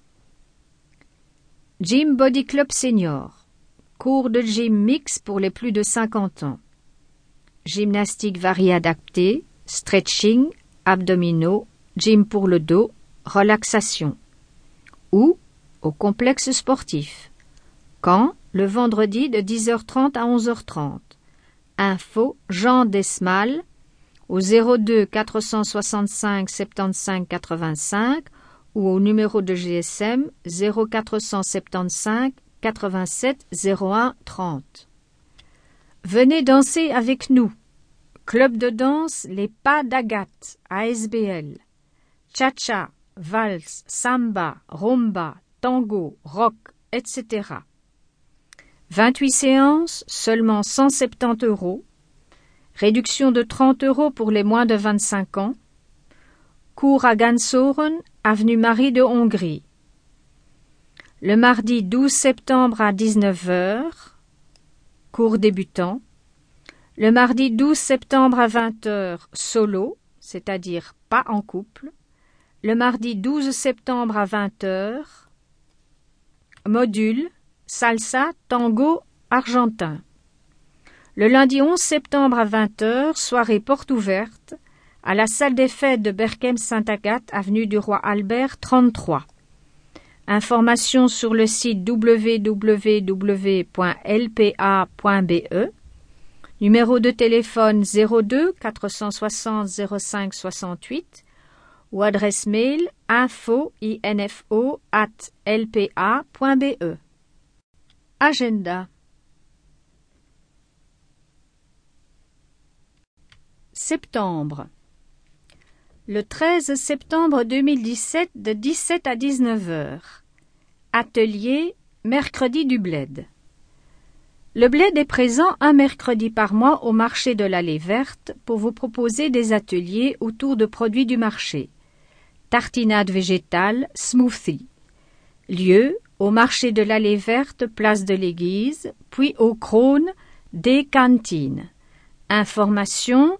Gym Body Club Senior. Cours de gym mix pour les plus de 50 ans. Gymnastique variée adaptée, stretching, abdominaux, gym pour le dos, relaxation. Ou au complexe sportif. Quand? Le vendredi de 10h30 à 11h30. info Jean Desmal au 02 465 75 85 ou au numéro de GSM 0475 87 01 30. Venez danser avec nous. Club de danse Les Pas d'Agathe, ASBL. Cha-cha, valse, samba, rumba, tango, rock, etc. 28 séances, seulement 170 €. Réduction de 30 € pour les moins de 25 ans. Cours à Gansoren, avenue Marie de Hongrie. Le mardi 12 septembre à 19 h, cours débutant. Le mardi 12 septembre à 20 h, solo, c'est-à-dire pas en couple. Le mardi 12 septembre à 20 h, module, salsa, tango, argentin. Le lundi 11 septembre à 20 h, soirée porte ouverte, à la salle des fêtes de Berchem-Sainte-Agathe, avenue du Roi Albert 33. Informations sur le site www.lpa.be. Numéro de téléphone 02 460 05 68 ou adresse mail info@lpa.be. Agenda. Septembre. Le 13 septembre 2017 de 17 à 19 h. Atelier mercredi du bled. Le bled est présent un mercredi par mois au marché de l'Allée Verte pour vous proposer des ateliers autour de produits du marché. Tartinade végétale, smoothie. Lieu, au marché de l'Allée Verte, place de l'Église, puis au Krone, des cantines. Information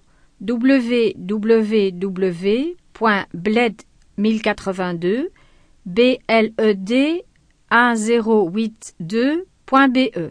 www.bled1082 bled1082.be.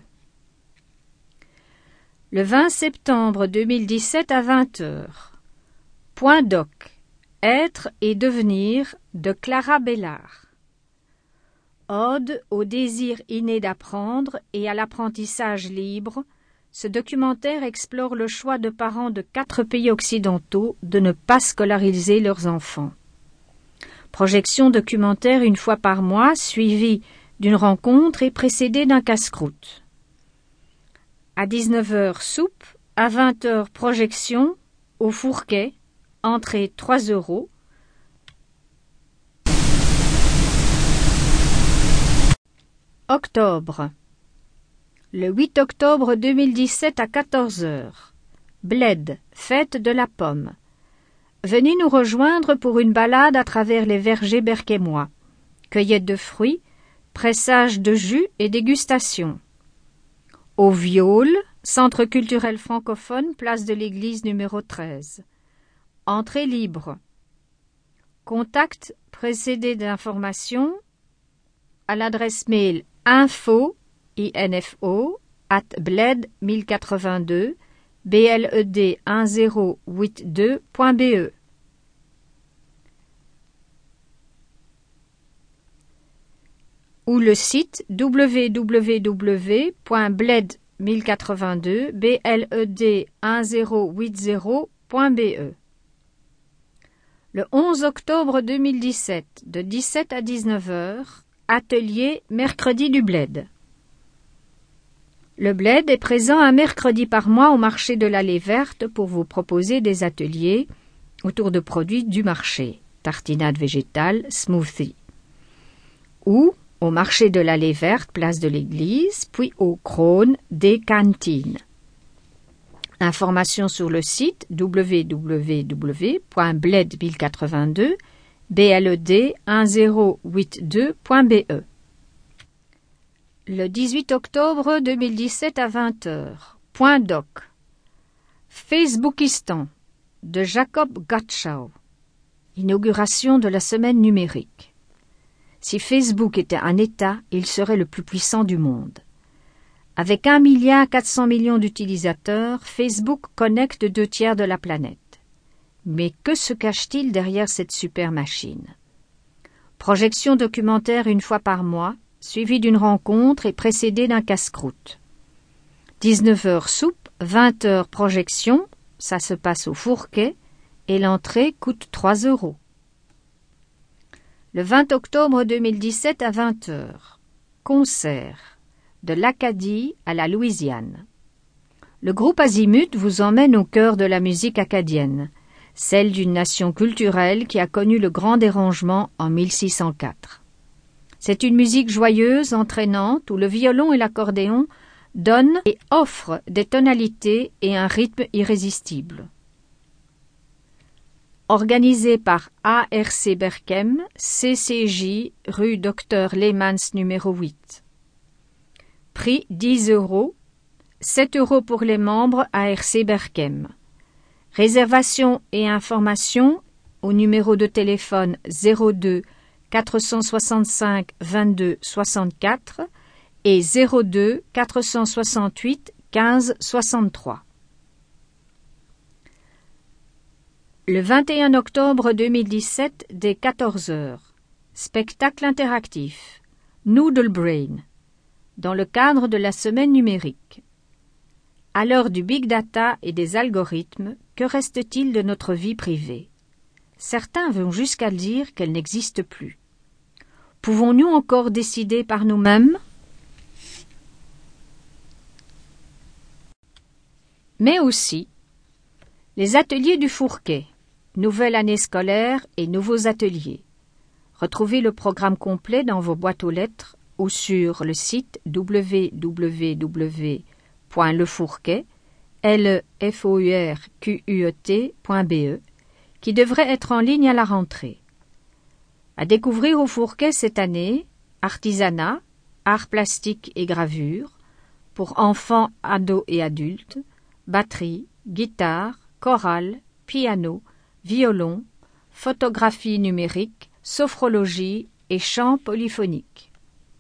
Le 20 septembre 2017 à 20 h. Point doc. Être et devenir de Clara Bellard. Ode au désir inné d'apprendre et à l'apprentissage libre, ce documentaire explore le choix de parents de 4 pays occidentaux de ne pas scolariser leurs enfants. Projection documentaire une fois par mois, suivie d'une rencontre et précédée d'un casse-croûte. À 19 h, soupe. À 20 h, projection. Au Fourquet. Entrée 3 €. Octobre. Le 8 octobre 2017 à 14 h. Bled, fête de la pomme. Venez nous rejoindre pour une balade à travers les vergers berquémois. Cueillette de fruits, pressage de jus et dégustation. Au Viol, centre culturel francophone, place de l'église numéro 13. Entrée libre. Contact précédé d'informations à l'adresse mail info@bled1082 bled1082.be. Ou le site www.bled1082 bled1080.be. Le 11 octobre 2017, de 17 à 19 h, atelier mercredi du bled. Le bled est présent un mercredi par mois au marché de l'Allée Verte pour vous proposer des ateliers autour de produits du marché, tartinade végétale, smoothie. Ou au marché de l'Allée Verte, place de l'Église, puis au Krone, des cantines. Informations sur le site www.bled1082 bled1082.be. Le 18 octobre 2017 à 20 h. Point doc. Facebookistan de Jacob Gottschall. Inauguration de la semaine numérique. Si Facebook était un État, il serait le plus puissant du monde. Avec 1,4 milliard d'utilisateurs, Facebook connecte 2/3 de la planète. Mais que se cache-t-il derrière cette super machine? Projection documentaire une fois par mois, suivie d'une rencontre et précédée d'un casse-croûte. 19 h, soupe. 20h projection, ça se passe au Fourquet, et l'entrée coûte 3 €. Le 20 octobre 2017 à 20h, concert, de l'Acadie à la Louisiane. Le groupe Azimut vous emmène au cœur de la musique acadienne, celle d'une nation culturelle qui a connu le grand dérangement en 1604. C'est une musique joyeuse, entraînante, où le violon et l'accordéon donnent et offrent des tonalités et un rythme irrésistible. Organisé par ARC Berchem, CCJ, rue Dr Leemans numéro 8. Prix 10 €, 7 € pour les membres ARC Berchem. Réservation et informations au numéro de téléphone 02 465 22 64 et 02 468 15 63. Le 21 octobre 2017 dès 14h, spectacle interactif, Noodle Brain, dans le cadre de la semaine numérique. À l'heure du big data et des algorithmes, que reste-t-il de notre vie privée? Certains vont jusqu'à dire qu'elle n'existe plus. Pouvons-nous encore décider par nous-mêmes? Mais aussi, les ateliers du Fourquet, nouvelle année scolaire et nouveaux ateliers. Retrouvez le programme complet dans vos boîtes aux lettres ou sur le site www.lefourquet.be qui devrait être en ligne à la rentrée. À découvrir au Fourquet cette année, artisanat, arts plastiques et gravure, pour enfants, ados et adultes, batterie, guitare, chorale, piano, violon, photographie numérique, sophrologie et chant polyphonique.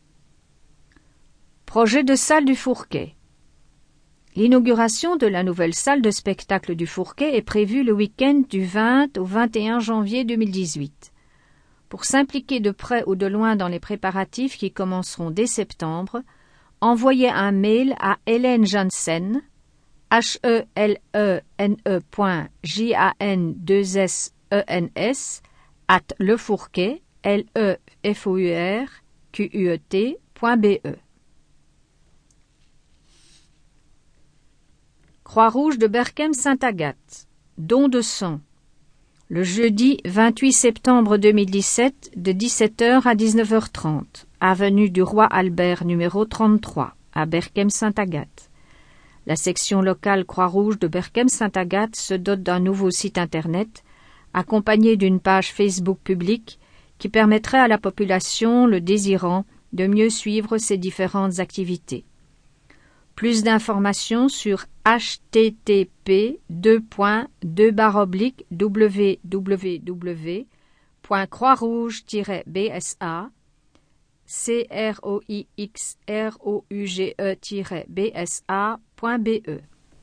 Projet de salle du Fourquet. L'inauguration de la nouvelle salle de spectacle du Fourquet est prévue le week-end du 20 au 21 janvier 2018. Pour s'impliquer de près ou de loin dans les préparatifs qui commenceront dès septembre, envoyez un mail à Hélène Janssen, helene.janssens@lefourquet, lefourquet.be. Croix-Rouge de Berchem-Sainte-Agathe. Don de sang. Le jeudi 28 septembre 2017 de 17h à 19h30, avenue du Roi Albert numéro 33, à Berchem-Sainte-Agathe. La section locale Croix-Rouge de Berchem-Sainte-Agathe se dote d'un nouveau site internet, accompagné d'une page Facebook publique qui permettrait à la population le désirant de mieux suivre ses différentes activités. Plus d'informations sur http://www.croixrouge-bsa croixrouge-bsa.be.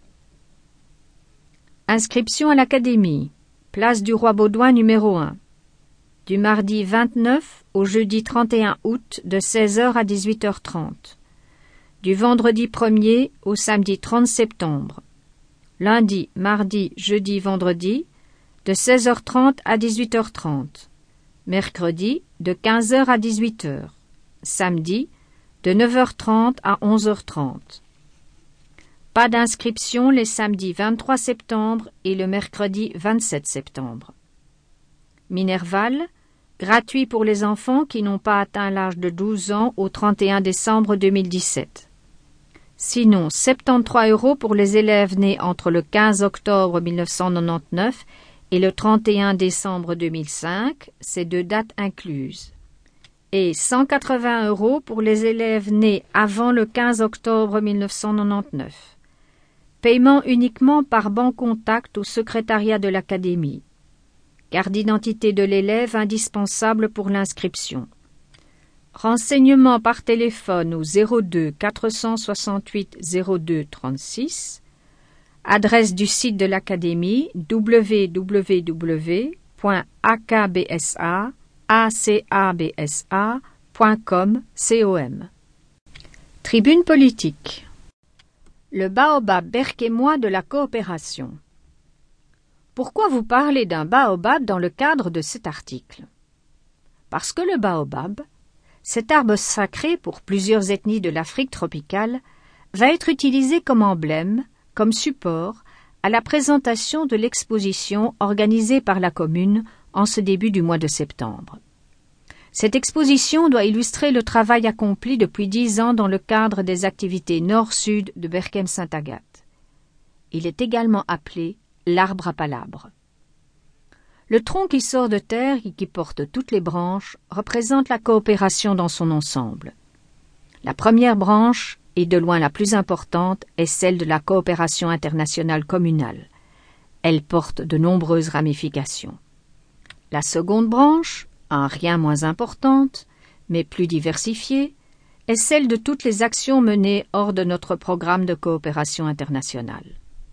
Inscription à l'Académie. Place du Roi Baudouin numéro 1. Du mardi 29 au jeudi 31 août de 16h à 18h30. Du vendredi 1er au samedi 30 septembre. Lundi, mardi, jeudi, vendredi, de 16h30 à 18h30. Mercredi, de 15h à 18h. Samedi, de 9h30 à 11h30. Pas d'inscription les samedis 23 septembre et le mercredi 27 septembre. Minerval, gratuit pour les enfants qui n'ont pas atteint l'âge de 12 ans au 31 décembre 2017. Sinon, 73 € pour les élèves nés entre le 15 octobre 1999 et le 31 décembre 2005, ces deux dates incluses. Et 180 € pour les élèves nés avant le 15 octobre 1999. Paiement uniquement par banque contact au secrétariat de l'Académie. Carte d'identité de l'élève indispensable pour l'inscription. Renseignements par téléphone au 02 468 02 36. Adresse du site de l'Académie www.acabsa.com. Tribune politique. Le baobab berkemois de la coopération. Pourquoi vous parlez d'un baobab dans le cadre de cet article? Parce que le baobab, cet arbre sacré pour plusieurs ethnies de l'Afrique tropicale, va être utilisé comme emblème, comme support, à la présentation de l'exposition organisée par la commune en ce début du mois de septembre. Cette exposition doit illustrer le travail accompli depuis 10 ans dans le cadre des activités nord-sud de Berkem-Saint-Agathe. Il est également appelé l'arbre à palabres. Le tronc qui sort de terre et qui porte toutes les branches représente la coopération dans son ensemble. La première branche, et de loin la plus importante, est celle de la coopération internationale communale. Elle porte de nombreuses ramifications. La seconde branche, un rien moins importante, mais plus diversifiée, est celle de toutes les actions menées hors de notre programme de coopération internationale.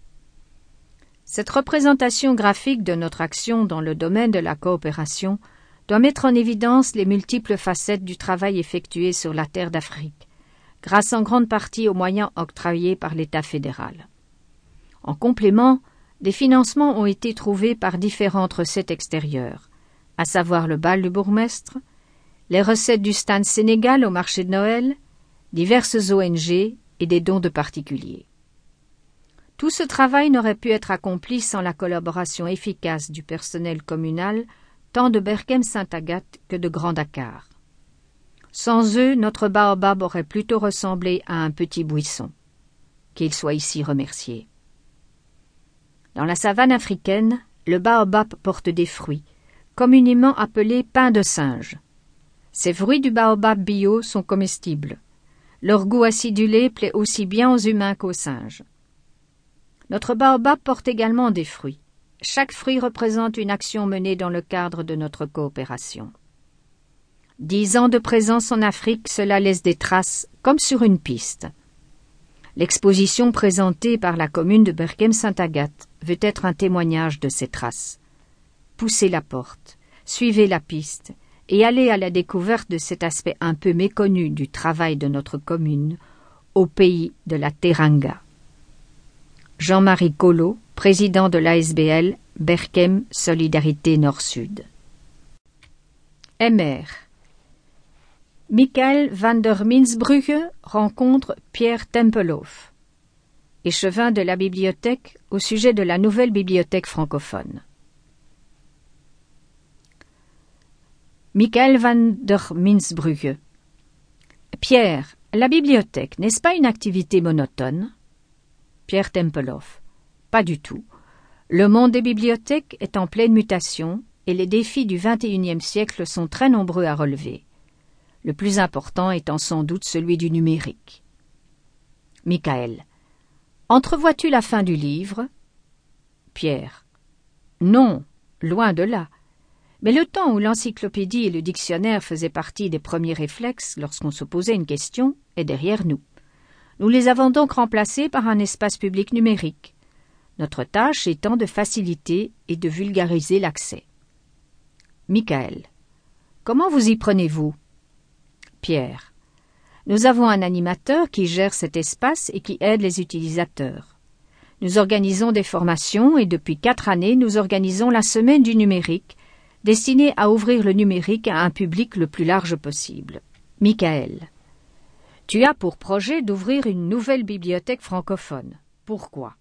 Cette représentation graphique de notre action dans le domaine de la coopération doit mettre en évidence les multiples facettes du travail effectué sur la terre d'Afrique, grâce en grande partie aux moyens octroyés par l'État fédéral. En complément, des financements ont été trouvés par différentes recettes extérieures, à savoir le bal du bourgmestre, les recettes du stand Sénégal au marché de Noël, diverses ONG et des dons de particuliers. Tout ce travail n'aurait pu être accompli sans la collaboration efficace du personnel communal, tant de Berkem-Saint-Agathe que de Grand Dakar. Sans eux, notre baobab aurait plutôt ressemblé à un petit buisson. Qu'ils soient ici remerciés. Dans la savane africaine, le baobab porte des fruits, communément appelés pains de singe. Ces fruits du baobab bio sont comestibles. Leur goût acidulé plaît aussi bien aux humains qu'aux singes. Notre baobab porte également des fruits. Chaque fruit représente une action menée dans le cadre de notre coopération. 10 ans de présence en Afrique, cela laisse des traces, comme sur une piste. L'exposition présentée par la commune de Berkem-Saint-Agathe veut être un témoignage de ces traces. Poussez la porte, suivez la piste et allez à la découverte de cet aspect un peu méconnu du travail de notre commune au pays de la Teranga. Jean-Marie Collot, président de l'ASBL Berkem Solidarité Nord-Sud. MR. Michael van der Minsbrugge rencontre Pierre Tempelhof, échevin de la bibliothèque au sujet de la nouvelle bibliothèque francophone. Michael van der Minsbrugge. Pierre, la bibliothèque, n'est-ce pas une activité monotone? Pierre Tempelhof. Pas du tout. Le monde des bibliothèques est en pleine mutation et les défis du XXIe siècle sont très nombreux à relever. Le plus important étant sans doute celui du numérique. Michael. Entrevois-tu la fin du livre? Pierre. Non, loin de là. Mais le temps où l'encyclopédie et le dictionnaire faisaient partie des premiers réflexes lorsqu'on se posait une question est derrière nous. Nous les avons donc remplacés par un espace public numérique, notre tâche étant de faciliter et de vulgariser l'accès. Michael. Comment vous y prenez-vous? Pierre. Nous avons un animateur qui gère cet espace et qui aide les utilisateurs. Nous organisons des formations et depuis 4 années, nous organisons la semaine du numérique, destinée à ouvrir le numérique à un public le plus large possible. Michael. Tu as pour projet d'ouvrir une nouvelle bibliothèque francophone. Pourquoi?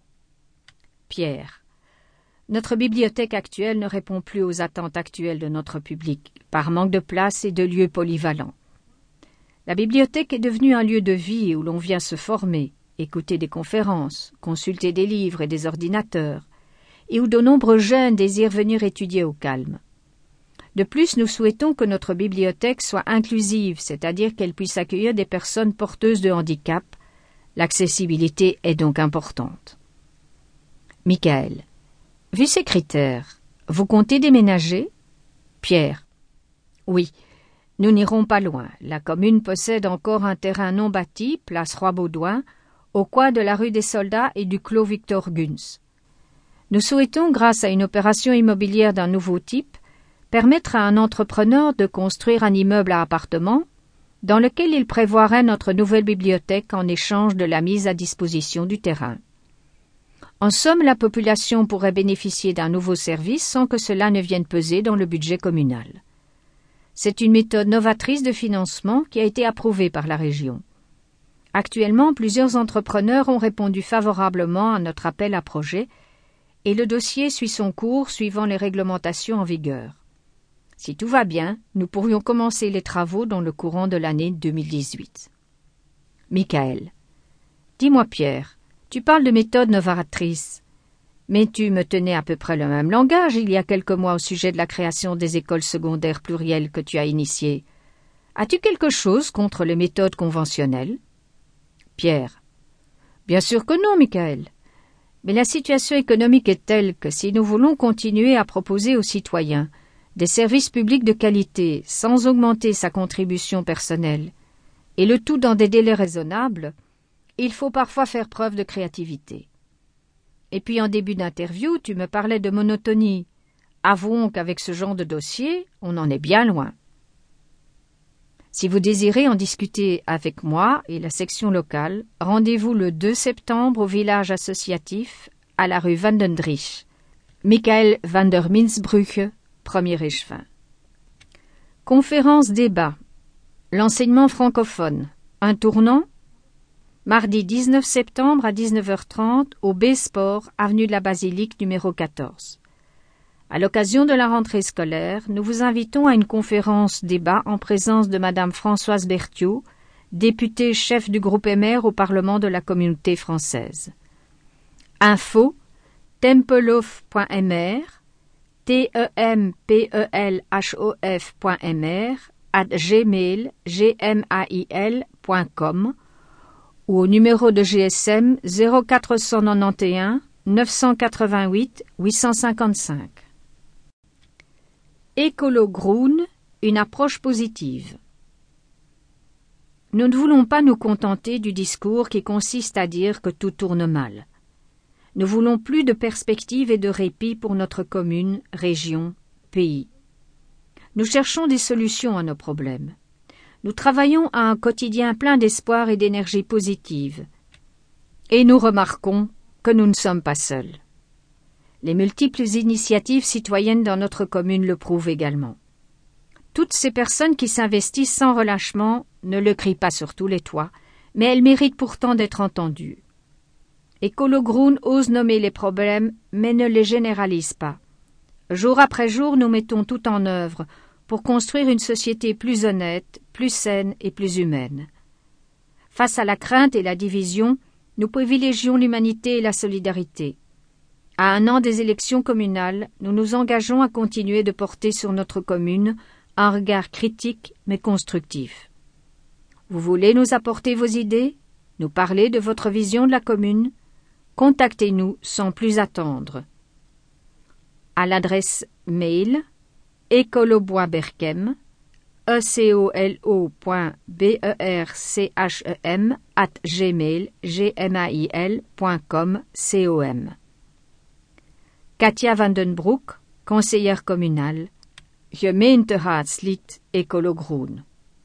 Pierre. Notre bibliothèque actuelle ne répond plus aux attentes actuelles de notre public, par manque de place et de lieux polyvalents. La bibliothèque est devenue un lieu de vie où l'on vient se former, écouter des conférences, consulter des livres et des ordinateurs, et où de nombreux jeunes désirent venir étudier au calme. De plus, nous souhaitons que notre bibliothèque soit inclusive, c'est-à-dire qu'elle puisse accueillir des personnes porteuses de handicap. L'accessibilité est donc importante. Michael. Vu ces critères, vous comptez déménager? Pierre. Oui. Nous n'irons pas loin. La commune possède encore un terrain non bâti, place Roi-Baudouin, au coin de la rue des Soldats et du clos Victor Guns. Nous souhaitons, grâce à une opération immobilière d'un nouveau type, permettre à un entrepreneur de construire un immeuble à appartements, dans lequel il prévoirait notre nouvelle bibliothèque en échange de la mise à disposition du terrain. En somme, la population pourrait bénéficier d'un nouveau service sans que cela ne vienne peser dans le budget communal. C'est une méthode novatrice de financement qui a été approuvée par la région. Actuellement, plusieurs entrepreneurs ont répondu favorablement à notre appel à projet et le dossier suit son cours suivant les réglementations en vigueur. Si tout va bien, nous pourrions commencer les travaux dans le courant de l'année 2018. Michael. Dis-moi Pierre, tu parles de méthode novatrice, mais tu me tenais à peu près le même langage il y a quelques mois au sujet de la création des écoles secondaires plurielles que tu as initiées. As-tu quelque chose contre les méthodes conventionnelles? Pierre. Bien sûr que non, Michael. Mais la situation économique est telle que si nous voulons continuer à proposer aux citoyens des services publics de qualité sans augmenter sa contribution personnelle, et le tout dans des délais raisonnables, il faut parfois faire preuve de créativité. Et puis en début d'interview, tu me parlais de monotonie. Avouons qu'avec ce genre de dossier, on en est bien loin. Si vous désirez en discuter avec moi et la section locale, rendez-vous le 2 septembre au village associatif à la rue Vandendrich. Michael van der Minsbrugge, 1er échevin. Conférence débat. L'enseignement francophone. Un tournant. Mardi 19 septembre à 19h30 au B-Sport, avenue de la Basilique numéro 14. À l'occasion de la rentrée scolaire, nous vous invitons à une conférence débat en présence de Madame Françoise Berthiaud, députée chef du groupe MR au Parlement de la Communauté française. Info tempelhof.mr tempelhof.mr@gmail.com ou au numéro de GSM 0491 988 855. Écolo-Groen, une approche positive. Nous ne voulons pas nous contenter du discours qui consiste à dire que tout tourne mal. Nous voulons plus de perspectives et de répit pour notre commune, région, pays. Nous cherchons des solutions à nos problèmes. Nous travaillons à un quotidien plein d'espoir et d'énergie positive. Et nous remarquons que nous ne sommes pas seuls. Les multiples initiatives citoyennes dans notre commune le prouvent également. Toutes ces personnes qui s'investissent sans relâchement ne le crient pas sur tous les toits, mais elles méritent pourtant d'être entendues. Écolo-Groen ose nommer les problèmes, mais ne les généralise pas. Jour après jour, nous mettons tout en œuvre pour construire une société plus honnête, plus saine et plus humaine. Face à la crainte et la division, nous privilégions l'humanité et la solidarité. À 1 an des élections communales, nous nous engageons à continuer de porter sur notre commune un regard critique mais constructif. Vous voulez nous apporter vos idées, nous parler de votre vision de la commune? Contactez-nous sans plus attendre. À l'adresse mail écolo.berchem, ecolo.berchem@gmail.com. Katia van den Broek, conseillère communale, Gemeenteraadslid Écolo-Groen.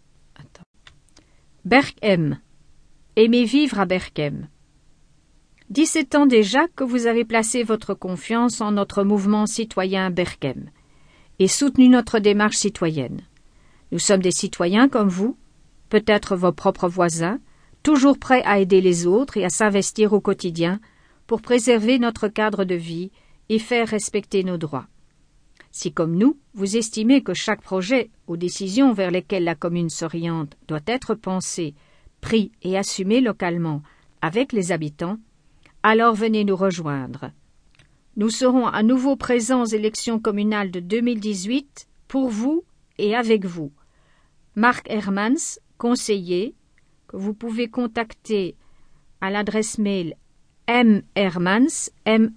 Berchem. Aimez vivre à Berchem. 17 ans déjà que vous avez placé votre confiance en notre mouvement citoyen Berchem et soutenu notre démarche citoyenne. Nous sommes des citoyens comme vous, peut-être vos propres voisins, toujours prêts à aider les autres et à s'investir au quotidien pour préserver notre cadre de vie et faire respecter nos droits. Si, comme nous, vous estimez que chaque projet ou décision vers lesquelles la commune s'oriente doit être pensé, pris et assumé localement avec les habitants, alors venez nous rejoindre. Nous serons à nouveau présents aux élections communales de 2018 pour vous et avec vous. Marc Hermans, conseiller, que vous pouvez contacter à l'adresse mail mhermans,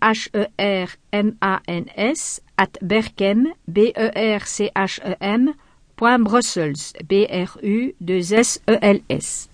mhermans, @berchem, berchem.brussels, BRU2SELS.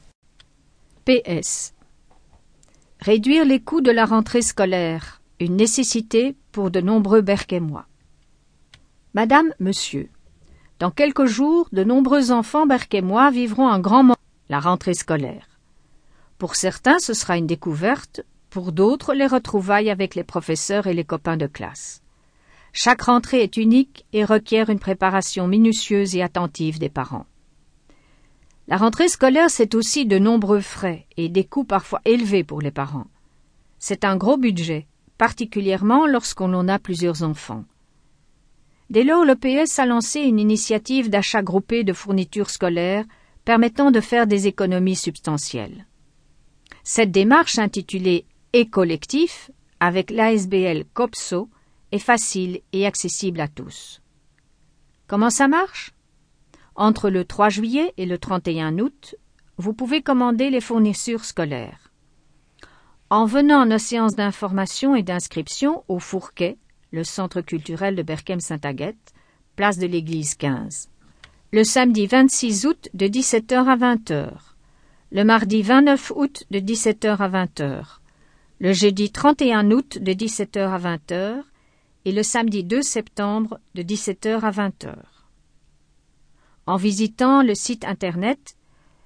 PS. Réduire les coûts de la rentrée scolaire, une nécessité pour de nombreux Berchemois. Madame, Monsieur, Dans quelques jours, de nombreux enfants berquémois vivront un grand moment, la rentrée scolaire. Pour certains, ce sera une découverte, pour d'autres, les retrouvailles avec les professeurs et les copains de classe. Chaque rentrée est unique et requiert une préparation minutieuse et attentive des parents. La rentrée scolaire, c'est aussi de nombreux frais et des coûts parfois élevés pour les parents. C'est un gros budget, particulièrement lorsqu'on en a plusieurs enfants. Dès lors, l'EPS a lancé une initiative d'achat groupé de fournitures scolaires permettant de faire des économies substantielles. Cette démarche, intitulée « E-collectif » avec l'ASBL COPSO, est facile et accessible à tous. Comment ça marche? Entre le 3 juillet et le 31 août, vous pouvez commander les fournitures scolaires. En venant à nos séances d'information et d'inscription au Fourquet, le centre culturel de Berchem-Saint-Aguette, place de l'église 15. Le samedi 26 août de 17h à 20h. Le mardi 29 août de 17h à 20h. Le jeudi 31 août de 17h à 20h. Et le samedi 2 septembre de 17h à 20h. En visitant le site internet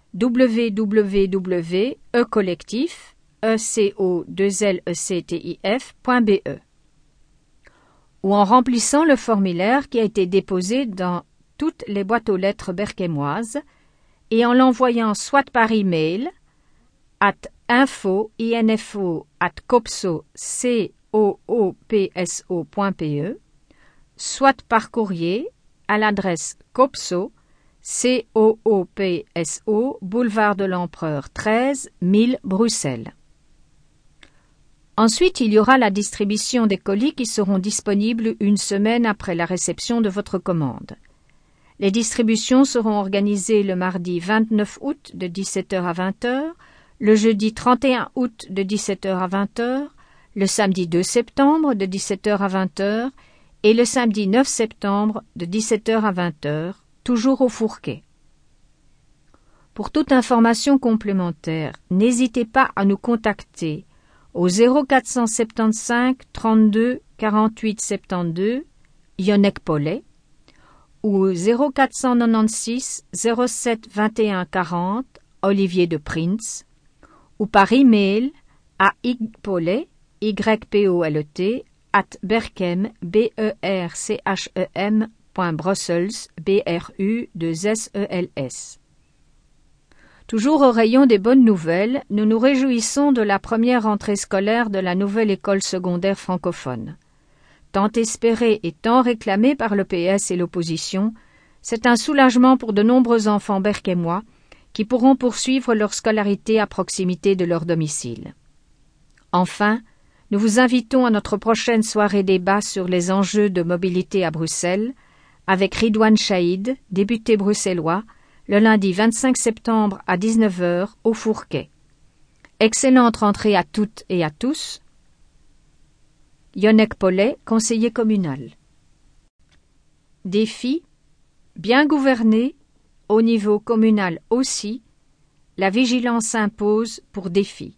www.ecollectif.be ou en remplissant le formulaire qui a été déposé dans toutes les boîtes aux lettres berquémoises et en l'envoyant soit par email @info@copso.pe, soit par courrier à l'adresse COPSO, COOPSO, boulevard de l'Empereur 13, 1000 Bruxelles. Ensuite, il y aura la distribution des colis qui seront disponibles une semaine après la réception de votre commande. Les distributions seront organisées le mardi 29 août de 17h à 20h, le jeudi 31 août de 17h à 20h, le samedi 2 septembre de 17h à 20h et le samedi 9 septembre de 17h à 20h, toujours au Fourquet. Pour toute information complémentaire, n'hésitez pas à nous contacter au 0475 32 48 72 Yonec Paulet ou au 0496 07 21 40 Olivier de Prince ou par email à ypolet @berchem berchem.brussels BRU2SELS. Toujours au rayon des bonnes nouvelles, nous nous réjouissons de la première rentrée scolaire de la nouvelle école secondaire francophone. Tant espérée et tant réclamée par l'EPS et l'opposition, c'est un soulagement pour de nombreux enfants berquémois qui pourront poursuivre leur scolarité à proximité de leur domicile. Enfin, nous vous invitons à notre prochaine soirée débat sur les enjeux de mobilité à Bruxelles avec Ridouane Chaïd, député bruxellois, le lundi 25 septembre à 19h au Fourquet. Excellente rentrée à toutes et à tous. Yonec Paulet, conseiller communal. Défi, bien gouverner, au niveau communal aussi, la vigilance s'impose pour défi.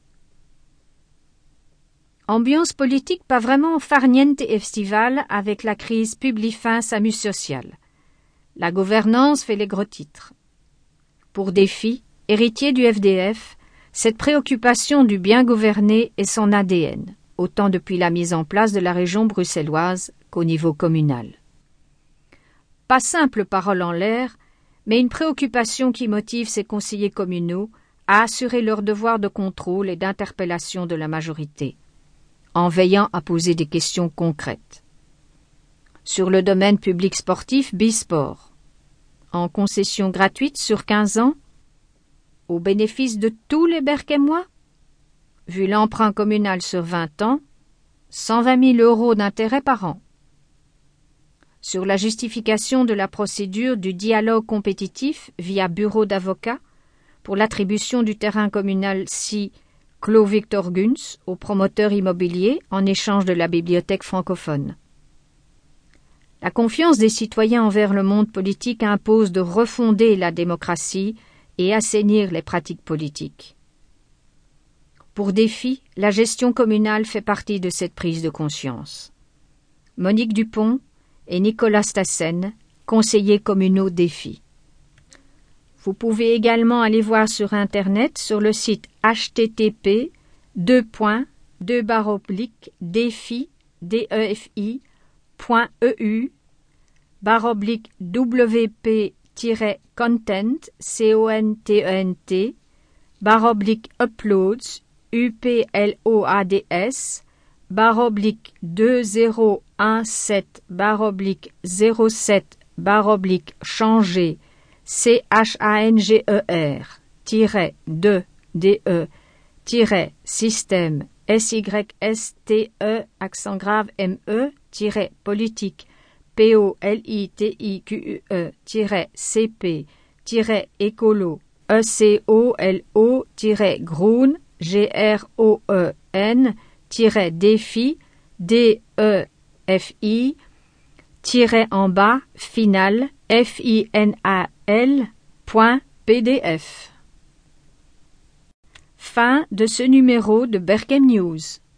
Ambiance politique pas vraiment farniente et estivale avec la crise Publifin Samus Social. La gouvernance fait les gros titres. Pour défi, héritier du FDF, cette préoccupation du bien gouverner est son ADN, autant depuis la mise en place de la région bruxelloise qu'au niveau communal. Pas simple parole en l'air, mais une préoccupation qui motive ses conseillers communaux à assurer leur devoir de contrôle et d'interpellation de la majorité, en veillant à poser des questions concrètes. Sur le domaine public sportif Bisport, en concession gratuite sur 15 ans, au bénéfice de tous les berquémois, vu l'emprunt communal sur 20 ans, 120 000 € d'intérêt par an. Sur la justification de la procédure du dialogue compétitif via bureau d'avocat pour l'attribution du terrain communal Clos Victor Gunz au promoteur immobilier en échange de la bibliothèque francophone. La confiance des citoyens envers le monde politique impose de refonder la démocratie et assainir les pratiques politiques. Pour défi, la gestion communale fait partie de cette prise de conscience. Monique Dupont et Nicolas Stassen, conseillers communaux défi. Vous pouvez également aller voir sur Internet sur le site http://defi.wp.eu/wp-content/uploads UPLOADS/-017/-007/-changer-de-système SYSTE-me-politique POLITIQUE-CP-écolo ECOLO-groen GROEN-défi DEFI final final.pdf. Fin de ce numéro de Berchem News.